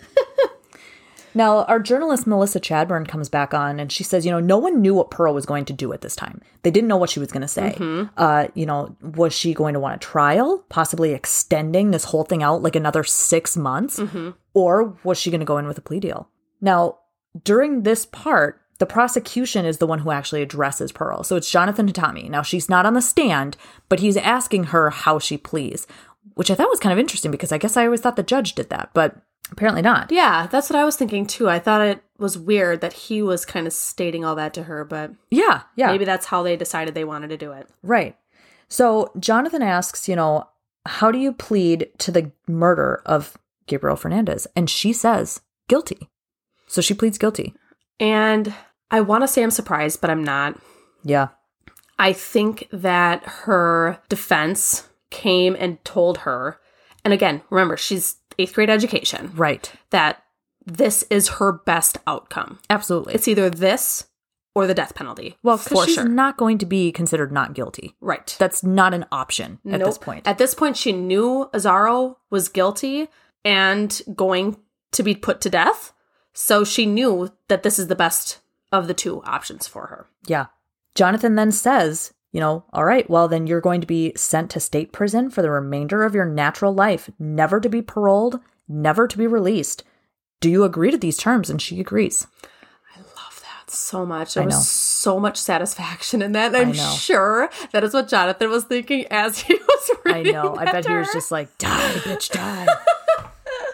Now, our journalist Melissa Chadburn comes back on and she says, you know, no one knew what Pearl was going to do at this time. They didn't know what she was going to say. Mm-hmm. Uh, you know, was she going to want a trial, possibly extending this whole thing out like another six months? Mm-hmm. Or was she going to go in with a plea deal? Now, during this part, the prosecution is the one who actually addresses Pearl. So it's Jonathan Hatami. Now, she's not on the stand, but he's asking her how she pleads, which I thought was kind of interesting because I guess I always thought the judge did that, but apparently not. Yeah, that's what I was thinking too. I thought it was weird that he was kind of stating all that to her, but yeah, yeah. maybe that's how they decided they wanted to do it. Right. So Jonathan asks, you know, how do you plead to the murder of Gabriel Fernandez? And she says guilty. So she pleads guilty. And I want to say I'm surprised, but I'm not. Yeah. I think that her defense came and told her, and again, remember, she's eighth grade education. Right. That this is her best outcome. Absolutely. It's either this or the death penalty. Well, because she's sure. not going to be considered not guilty. Right. That's not an option at nope. this point. At this point, she knew Azaro was guilty and going to be put to death. So she knew that this is the best of the two options for her. Yeah. Jonathan then says, you know, all right, well, then you're going to be sent to state prison for the remainder of your natural life, never to be paroled, never to be released. Do you agree to these terms? And she agrees. I love that so much. There was so much satisfaction in that. And I'm sure that is what Jonathan was thinking as he was reading I know. I bet he was just like, die, bitch, die.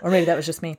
Or maybe that was just me.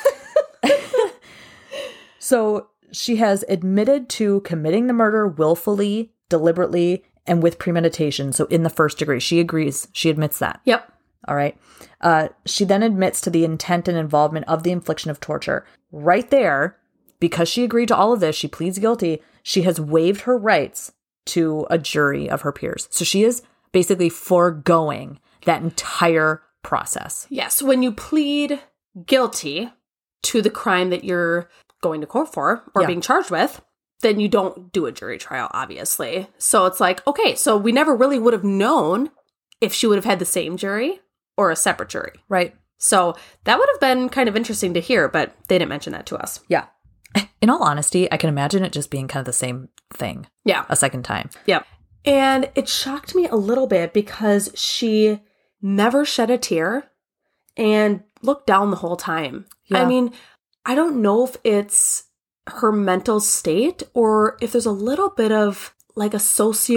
So she has admitted to committing the murder willfully, deliberately, and with premeditation. So in the first degree, she agrees. She admits that. Yep. All right. Uh, she then admits to the intent and involvement of the infliction of torture. Right there, because she agreed to all of this, she pleads guilty. She has waived her rights to a jury of her peers. So she is basically foregoing that entire process. Yes. When you plead guilty to the crime that you're going to court for or Yeah. being charged with, then you don't do a jury trial, obviously. So it's like, okay, so we never really would have known if she would have had the same jury or a separate jury. Right. So that would have been kind of interesting to hear, but they didn't mention that to us. Yeah. In all honesty, I can imagine it just being kind of the same thing Yeah. a second time. Yeah. And it shocked me a little bit because she never shed a tear and looked down the whole time. Yeah. I mean, I don't know if it's her mental state or if there's a little bit of like a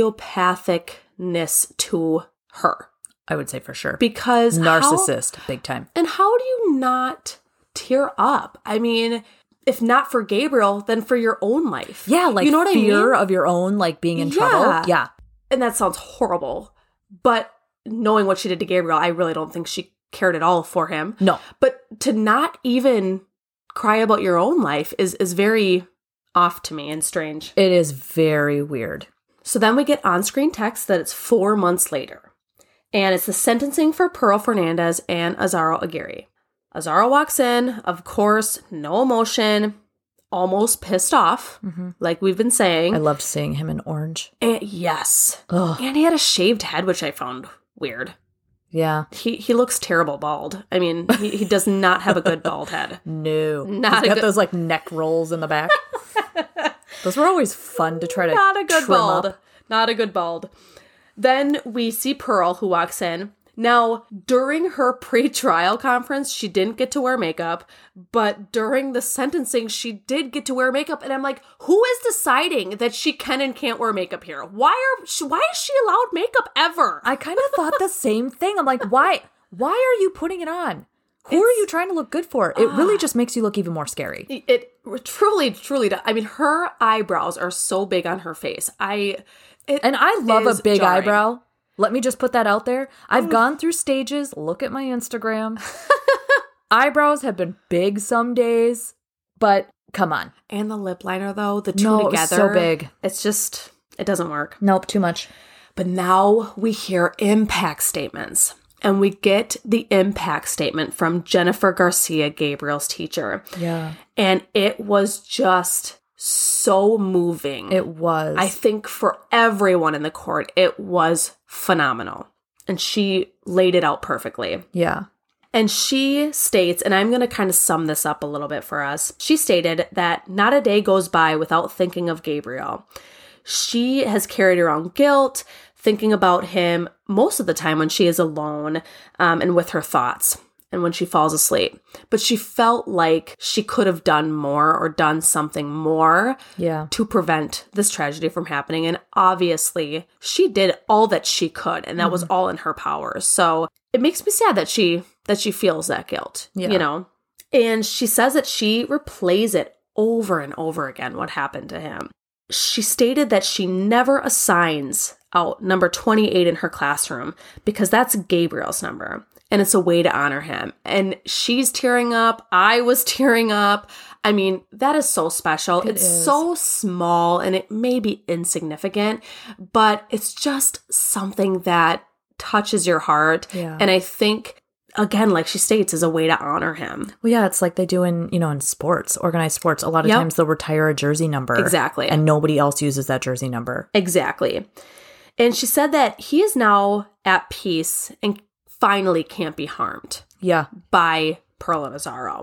sociopathicness to her. I would say for sure. Because Narcissist, how, big time. and how do you not tear up? I mean, if not for Gabriel, then for your own life. Yeah, like you know what fear I mean? of your own, like being in Yeah. trouble. Yeah. And that sounds horrible. But knowing what she did to Gabriel, I really don't think she cared at all for him. No. But to not even cry about your own life is, is very off to me and strange. It is very weird. So then we get on-screen text that it's four months later. And it's the sentencing for Pearl Fernandez and Azaro Aguirre. Azaro walks in, of course, no emotion, almost pissed off, Mm-hmm. like we've been saying. I loved seeing him in orange. And yes. Ugh. And he had a shaved head, which I found weird. Yeah. He he looks terrible bald. I mean, he, he does not have a good bald head. No. Not He's a got good- those like neck rolls in the back. Those were always fun to try to Not a good trim bald. up. Not a good bald. Then we see Pearl, who walks in. Now, during her pre-trial conference, she didn't get to wear makeup, but during the sentencing, she did get to wear makeup. And I'm like, who is deciding that she can and can't wear makeup here? Why are she, why is she allowed makeup ever? I kind of thought the same thing. I'm like, why? Why are you putting it on? Who are It's- you trying to look good for? It really just makes you look even more scary. It, it truly, truly does. I mean, her eyebrows are so big on her face. I it And I love is a big jarring. eyebrow. Let me just put that out there. I've gone through stages. Look at my Instagram. Eyebrows have been big some days, but come on. And the lip liner, though, the two No, it was together. so big. It's just, it doesn't work. Nope, too much. But now we hear impact statements. And we get the impact statement from Jennifer Garcia, Gabriel's teacher. Yeah. And it was just so moving. It was. I think for everyone in the court, it was phenomenal. And she laid it out perfectly. Yeah. And she states, and I'm going to kind of sum this up a little bit for us. She stated that not a day goes by without thinking of Gabriel. She has carried around guilt, thinking about him most of the time when she is alone um, and with her thoughts and when she falls asleep. But she felt like she could have done more or done something more Yeah. to prevent this tragedy from happening. And obviously, she did all that she could, and that Mm-hmm. was all in her power. So it makes me sad that she that she feels that guilt, Yeah. you know? And she says that she replays it over and over again, what happened to him. She stated that she never assigns out number twenty-eight in her classroom because that's Gabriel's number. And it's a way to honor him. And she's tearing up. I was tearing up. I mean, that is so special. It it's is. so small and it may be insignificant, but it's just something that touches your heart. Yeah. And I think, again, like she states, is a way to honor him. Well, yeah, it's like they do in, you know, in sports, organized sports. A lot of Yep. times they'll retire a jersey number. Exactly. And nobody else uses that jersey number. Exactly. And she said that he is now at peace and finally can't be harmed Yeah. by Pearl and Azaro.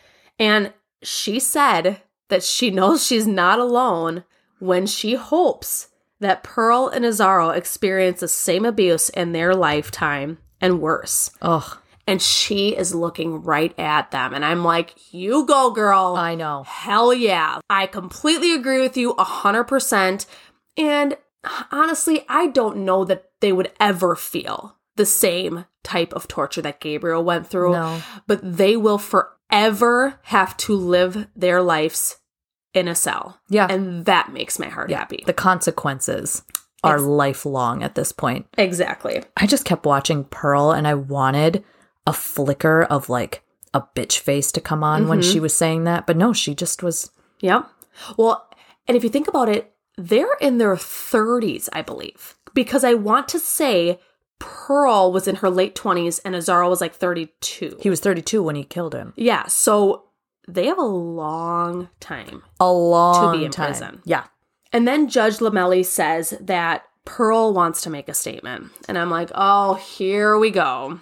And she said that she knows she's not alone when she hopes that Pearl and Azaro experience the same abuse in their lifetime and worse. Ugh. And she is looking right at them. And I'm like, you go, girl. I know. Hell yeah. I completely agree with you one hundred percent. And honestly, I don't know that they would ever feel the same type of torture that Gabriel went through. No. But they will forever have to live their lives in a cell. Yeah. And that makes my heart Yeah. happy. The consequences are Ex- lifelong at this point. Exactly. I just kept watching Pearl and I wanted a flicker of like a bitch face to come on mm-hmm. when she was saying that. But no, she just was. Yeah. Well, and if you think about it, they're in their thirties, I believe. Because I want to say Pearl was in her late twenties and Azaro was like thirty-two. He was thirty-two when he killed him. Yeah. So they have a long time. A long to be in time. prison. Yeah. And then Judge Lamelli says that Pearl wants to make a statement. And I'm like, oh, here we go.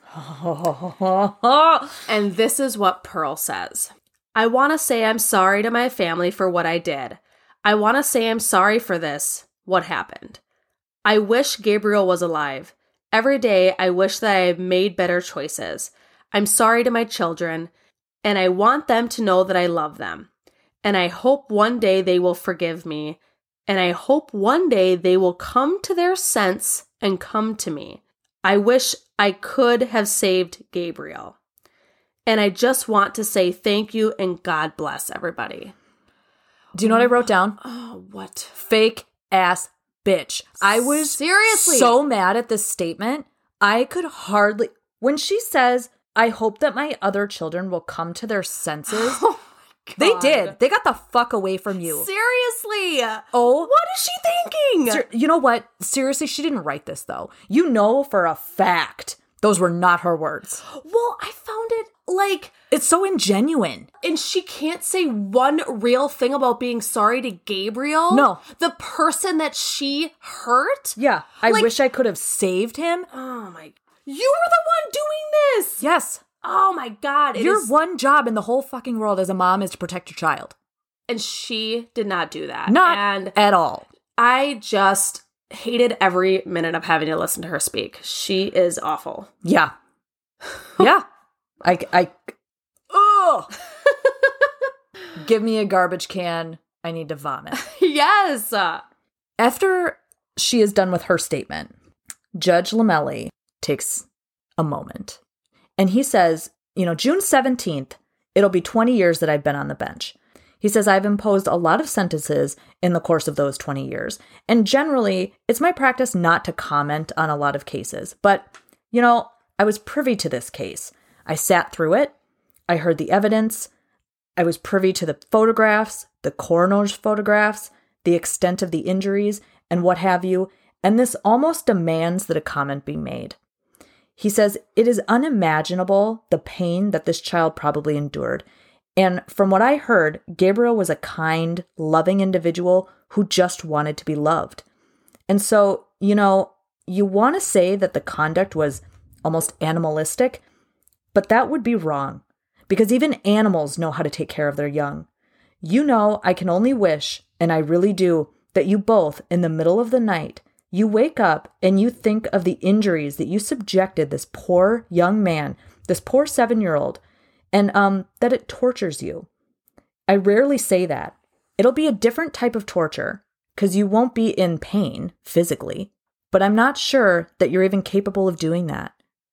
And this is what Pearl says. I want to say I'm sorry to my family for what I did. I want to say I'm sorry for this, what happened. I wish Gabriel was alive. Every day, I wish that I had made better choices. I'm sorry to my children, and I want them to know that I love them. And I hope one day they will forgive me. And I hope one day they will come to their sense and come to me. I wish I could have saved Gabriel. And I just want to say thank you and God bless everybody. Do you know what I wrote down? Oh, what? Fake ass bitch. I was seriously so mad at this statement. I could hardly. When she says, I hope that my other children will come to their senses. Oh my God. They did. They got the fuck away from you. Seriously. Oh. What is she thinking? Ser- you know what? Seriously, she didn't write this though. You know for a fact those were not her words. Well, I found it like... It's so ingenuine. And she can't say one real thing about being sorry to Gabriel? No. The person that she hurt? Yeah. I Like- wish I could have saved him. Oh my... You were the one doing this! Yes. Oh my God. it Your is- one job in the whole fucking world as a mom is to protect your child. And she did not do that. Not and at all. I just hated every minute of having to listen to her speak. She is awful. Yeah. Yeah. I, I, ugh. Give me a garbage can. I need to vomit. Yes. After she is done with her statement, Judge Lamelli takes a moment and he says, you know, June seventeenth, it'll be twenty years that I've been on the bench. He says, I've imposed a lot of sentences in the course of those twenty years. And generally, it's my practice not to comment on a lot of cases. But, you know, I was privy to this case. I sat through it. I heard the evidence. I was privy to the photographs, the coroner's photographs, the extent of the injuries, and what have you. And this almost demands that a comment be made. He says, it is unimaginable the pain that this child probably endured. And from what I heard, Gabriel was a kind, loving individual who just wanted to be loved. And so, you know, you want to say that the conduct was almost animalistic, but that would be wrong, because even animals know how to take care of their young. You know, I can only wish, and I really do, that you both, in the middle of the night, you wake up and you think of the injuries that you subjected this poor young man, this poor seven-year-old, and um, that it tortures you. I rarely say that. It'll be a different type of torture, because you won't be in pain physically, but I'm not sure that you're even capable of doing that.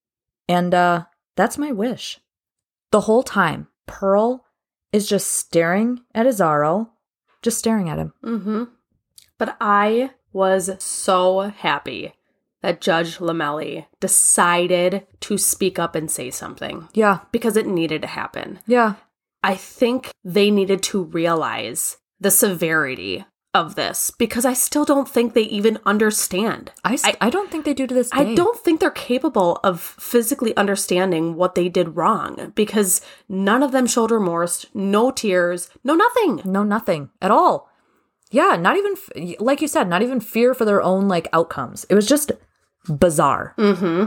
And uh, that's my wish. The whole time, Pearl is just staring at Azaro, just staring at him. Mm-hmm. But I was so happy that Judge Lamelli decided to speak up and say something. Yeah. Because it needed to happen. Yeah. I think they needed to realize the severity of this, because I still don't think they even understand. I, st- I, I don't think they do to this day. I don't think they're capable of physically understanding what they did wrong, because none of them showed remorse, no tears, no nothing. No, nothing at all. Yeah, not even, like you said, not even fear for their own, like, outcomes. It was just bizarre. Mm-hmm.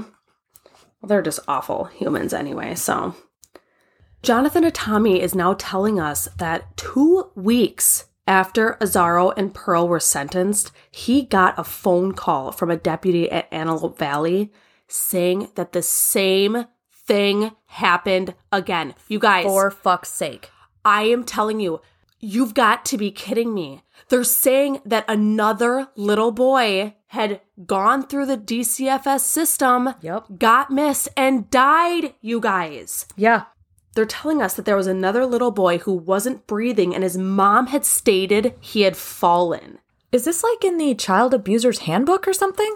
Well, they're just awful humans anyway, so. Jonathan Atami is now telling us that two weeks after Azaro and Pearl were sentenced, he got a phone call from a deputy at Antelope Valley saying that the same thing happened again. You guys. For fuck's sake. I am telling you, you've got to be kidding me. They're saying that another little boy had gone through the D C F S system, Yep. got missed, and died, you guys. Yeah. They're telling us that there was another little boy who wasn't breathing and his mom had stated he had fallen. Is this like in the child abuser's handbook or something?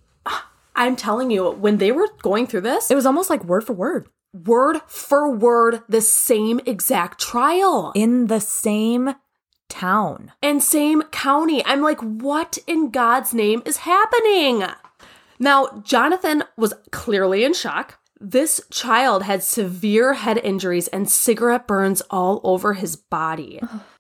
I'm telling you, when they were going through this, It was almost like word for word. word for word, the same exact trial. In the same town. And same county. I'm like, what in God's name is happening? Now, Jonathan was clearly in shock. This child had severe head injuries and cigarette burns all over his body.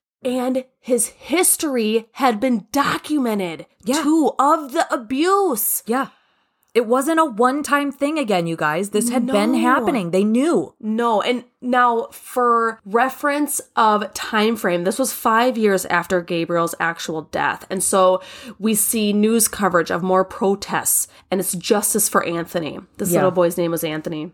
And his history had been documented, Yeah. too, of the abuse. Yeah. It wasn't a one-time thing again, you guys. This had been No. happening. They knew. No, and now for reference of time frame, this was five years after Gabriel's actual death. And so we see news coverage of more protests, and it's justice for Anthony. This Yeah. little boy's name was Anthony.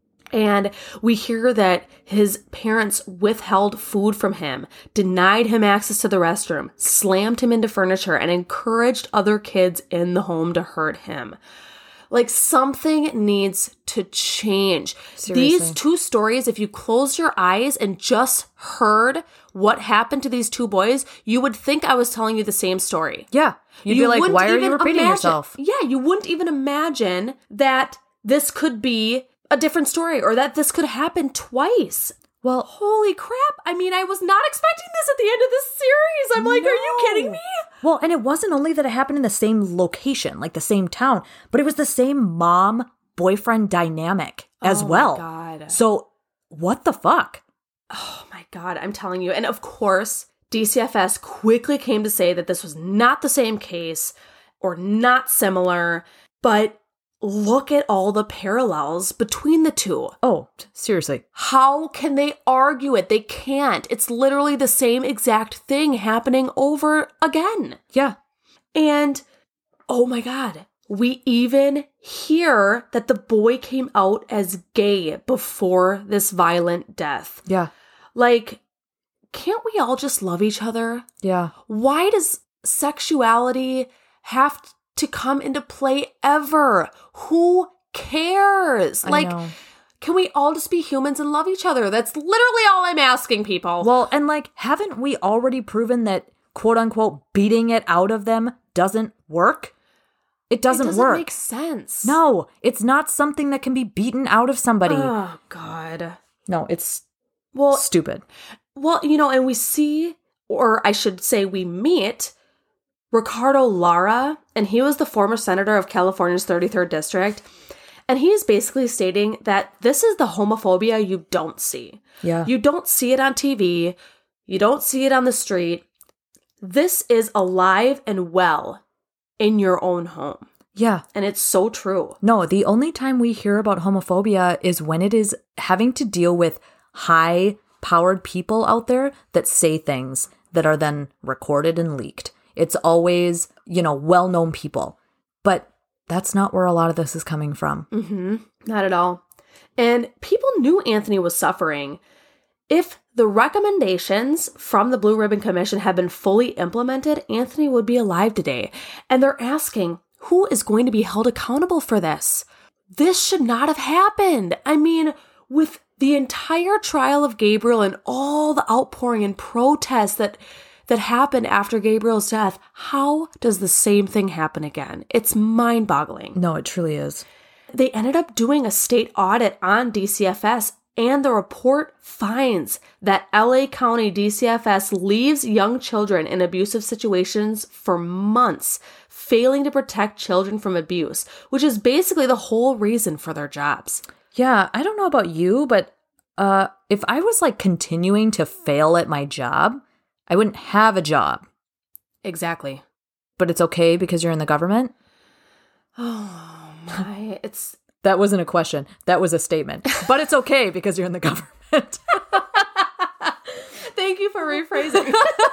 And we hear that his parents withheld food from him, denied him access to the restroom, slammed him into furniture, and encouraged other kids in the home to hurt him. Like, something needs to change. Seriously. These two stories, if you closed your eyes and just heard what happened to these two boys, you would think I was telling you the same story. Yeah. You'd be like, wouldn't why are even you repeating imagine- yourself? Yeah, you wouldn't even imagine that this could be a different story or that this could happen twice. Well, Holy crap. I mean, I was not expecting this at the end of this series. I'm like, are you No. kidding me? well, and it wasn't only that it happened in the same location, like the same town, but it was the same mom-boyfriend dynamic as Oh my well. God. So, what the fuck? Oh my God, I'm telling you. And of course, D C F S quickly came to say that this was not the same case or not similar, but look at all the parallels between the two. Oh, seriously. How can they argue it? They can't. It's literally the same exact thing happening over again. Yeah. And oh my God, we even hear that the boy came out as gay before this violent death. Yeah. Like, can't we all just love each other? Yeah. Why does sexuality have to come into play ever? Who cares? I Like, know. can we all just be humans and love each other? That's literally all I'm asking people. Well, and like, haven't we already proven that quote unquote beating it out of them doesn't work? It doesn't, it doesn't work. make sense. No, it's not something that can be beaten out of somebody. Oh, God. No, it's Well, stupid. well, you know, and we see, or I should say we meet, Ricardo Lara, and he was the former senator of California's thirty-third district. And he is basically stating that this is the homophobia you don't see. Yeah. You don't see it on T V. You don't see it on the street. This is alive and well in your own home. Yeah. And it's so true. No, the only time we hear about homophobia is when it is having to deal with high powered people out there that say things that are then recorded and leaked. It's always, you know, well-known people. But that's not where a lot of this is coming from. Mm-hmm. Not at all. And people knew Anthony was suffering. If the recommendations from the Blue Ribbon Commission had been fully implemented, Anthony would be alive today. And they're asking, who is going to be held accountable for this? This should not have happened. I mean, with the entire trial of Gabriel and all the outpouring and protests that that happened after Gabriel's death, how does the same thing happen again? It's mind-boggling. No, it truly is. They ended up doing a state audit on D C F S, and the report finds that L A County D C F S leaves young children in abusive situations for months, failing to protect children from abuse, which is basically the whole reason for their jobs. Yeah, I don't know about you, but uh, if I was like continuing to fail at my job, I wouldn't have a job. Exactly. But it's okay because you're in the government? Oh my, it's... That wasn't a question. That was a statement. But it's okay because you're in the government. Thank you for rephrasing.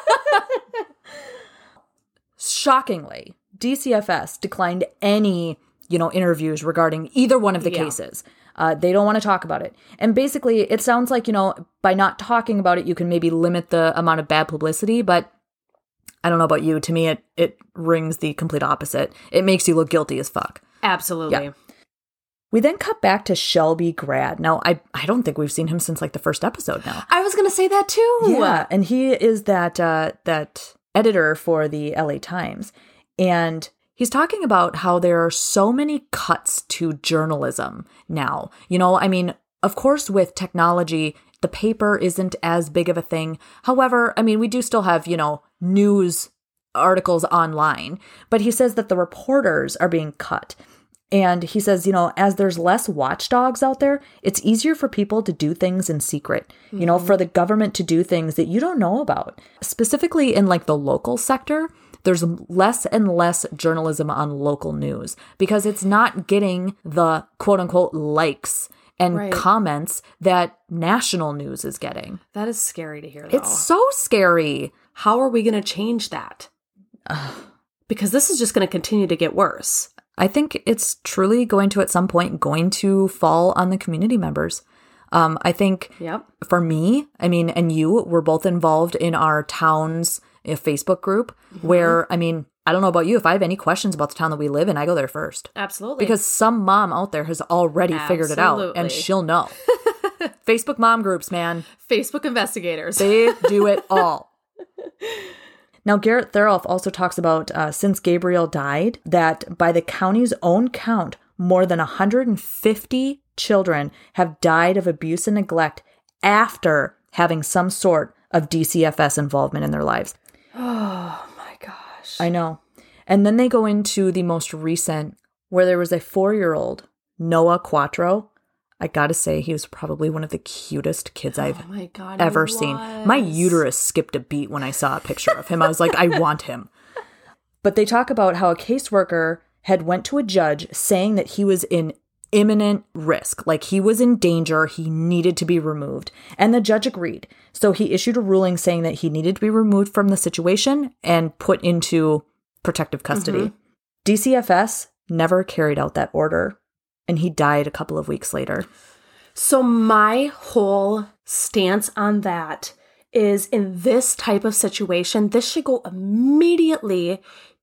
Shockingly, D C F S declined any, you know, interviews regarding either one of the Yeah. cases. Uh, they don't want to talk about it. And basically, it sounds like, you know, by not talking about it, you can maybe limit the amount of bad publicity. But I don't know about you. To me, it, it rings the complete opposite. It makes you look guilty as fuck. Absolutely. Yeah. We then cut back to Shelby Grad. Now, I, I don't think we've seen him since like the first episode now. I was going to say that too. Yeah, and he is that uh, that editor for the L A Times. And he's talking about how there are so many cuts to journalism now. You know, I mean, of course, with technology, the paper isn't as big of a thing. However, I mean, we do still have, you know, news articles online. But he says that the reporters are being cut. And he says, you know, as there's less watchdogs out there, it's easier for people to do things in secret, you mm-hmm. know, for the government to do things that you don't know about. Specifically in like the local sector, there's less and less journalism on local news because it's not getting the quote unquote likes and right. comments that national news is getting. That is scary to hear, though. It's so scary. How are we going to change that? Because this is just going to continue to get worse. I think it's truly going to, at some point, going to fall on the community members. Um, I think yep. for me, I mean, and you, we're both involved in our town's uh, Facebook group mm-hmm. where, I mean, I don't know about you. If I have any questions about the town that we live in, I go there first. Absolutely. Because some mom out there has already Absolutely. figured it out and she'll know. Facebook mom groups, man. Facebook investigators. They do it all. Now, Garrett Theroff also talks about, uh, since Gabriel died, that by the county's own count, more than one hundred fifty children have died of abuse and neglect after having some sort of D C F S involvement in their lives. Oh, my gosh. I know. And then they go into the most recent, where there was a four-year-old, Noah Quattro. I gotta say, he was probably one of the cutest kids I've oh my God, ever seen. My uterus skipped a beat when I saw a picture of him. I was like, I want him. But they talk about how a caseworker had went to a judge saying that he was in imminent risk, like he was in danger, he needed to be removed. And the judge agreed. So he issued a ruling saying that he needed to be removed from the situation and put into protective custody. Mm-hmm. D C F S never carried out that order. And he died a couple of weeks later. So my whole stance on that is, in this type of situation, this should go immediately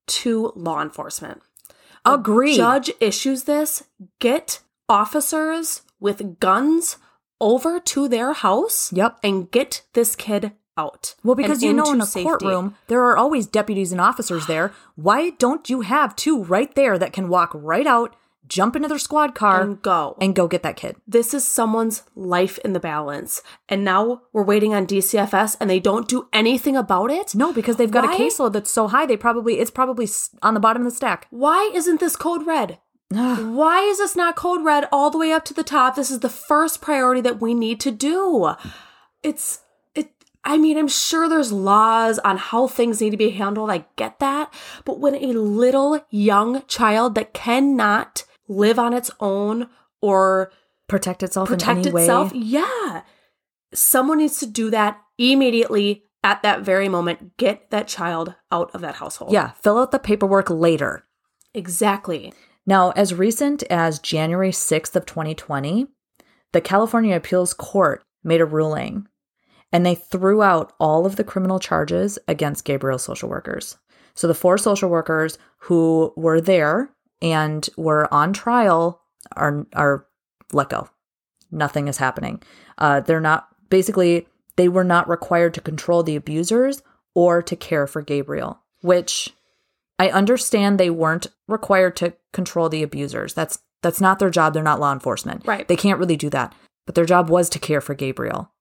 to law enforcement. Agreed. A judge issues this, get officers with guns over to their house. Yep. And get this kid out. Well, because you know in a safety. courtroom, there are always deputies and officers there. Why don't you have two right there that can walk right out, jump into their squad car, and go. And go get that kid? This is someone's life in the balance. And now we're waiting on D C F S and they don't do anything about it? No, because they've got Why? a caseload that's so high, they probably it's probably on the bottom of the stack. Why isn't this code red? Why is this not code red all the way up to the top? This is the first priority that we need to do. It's, it. I mean, I'm sure there's laws on how things need to be handled. I get that. But when a little young child that cannot live on its own or protect itself protect in any itself, way. Yeah. Someone needs to do that immediately at that very moment. Get that child out of that household. Yeah, fill out the paperwork later. Exactly. Now, as recent as January sixth of twenty twenty, the California Appeals Court made a ruling, and they threw out all of the criminal charges against Gabriel's social workers. So the four social workers who were there and were on trial are are let go. Nothing is happening. Uh, they're not, basically, they were not required to control the abusers or to care for Gabriel, which I understand they weren't required to control the abusers. That's that's not their job. They're not law enforcement. Right. They can't really do that. But their job was to care for Gabriel.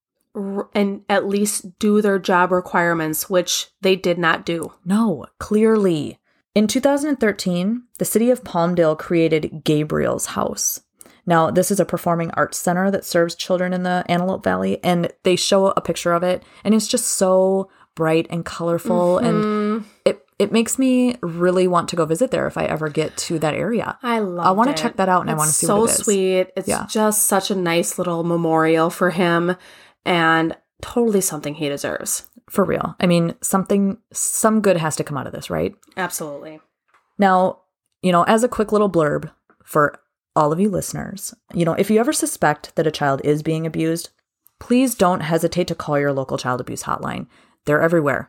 And at least do their job requirements, which they did not do. No, clearly. In two thousand thirteen, the city of Palmdale created Gabriel's House. Now, this is a performing arts center that serves children in the Antelope Valley, and they show a picture of it, and it's just so bright and colorful, mm-hmm. and it it makes me really want to go visit there if I ever get to that area. I love it. I want to check that out, and it's I want to see so what it is. So sweet. It's yeah. just such a nice little memorial for him, and totally something he deserves. For real. I mean, something, some good has to come out of this, right? Absolutely. Now, you know, as a quick little blurb for all of you listeners, you know, if you ever suspect that a child is being abused, please don't hesitate to call your local child abuse hotline. They're everywhere.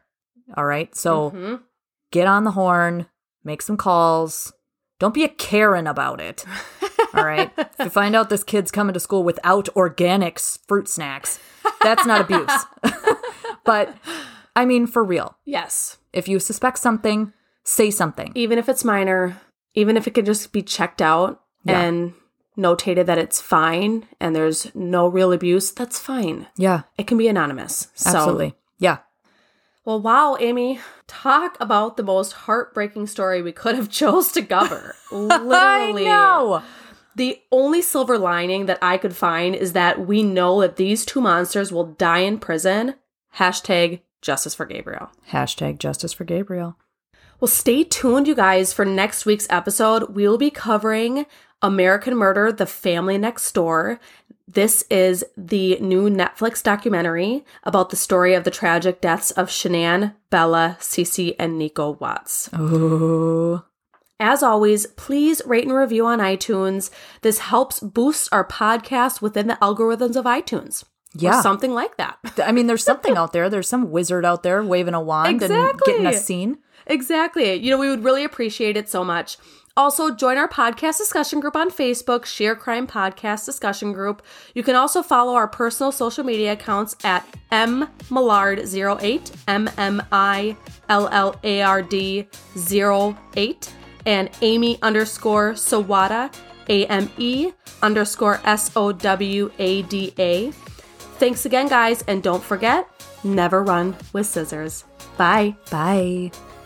All right. So Mm-hmm. get on the horn, make some calls. Don't be a Karen about it. All right. If you find out this kid's coming to school without organic s- fruit snacks, that's not abuse. But I mean, for real, Yes. if you suspect something, say something. Even if it's minor, even if it could just be checked out Yeah. and notated that it's fine and there's no real abuse, that's fine. Yeah, It can be anonymous. So, absolutely. Yeah. well, wow, Amy, talk about the most heartbreaking story we could have chose to cover. Literally. I know. The only silver lining that I could find is that we know that these two monsters will die in prison. Hashtag justice for Gabriel. Hashtag justice for Gabriel. Well, stay tuned, you guys, for next week's episode. We will be covering American Murder, The Family Next Door. This is the new Netflix documentary about the story of the tragic deaths of Shanann, Bella, Cece, and Nico Watts. Ooh. As always, please rate and review on iTunes. This helps boost our podcast within the algorithms of iTunes. Yeah. Or something like that. I mean, there's something out there. There's some wizard out there waving a wand and Exactly. getting us seen. Exactly. You know, we would really appreciate it so much. Also, join our podcast discussion group on Facebook, Share Crime Podcast Discussion Group. You can also follow our personal social media accounts at m millard zero eight, M M I L L A R D zero eight, and Amy underscore Sowada, A M E underscore S O W A D A. Thanks again, guys, and don't forget, never run with scissors. Bye. Bye.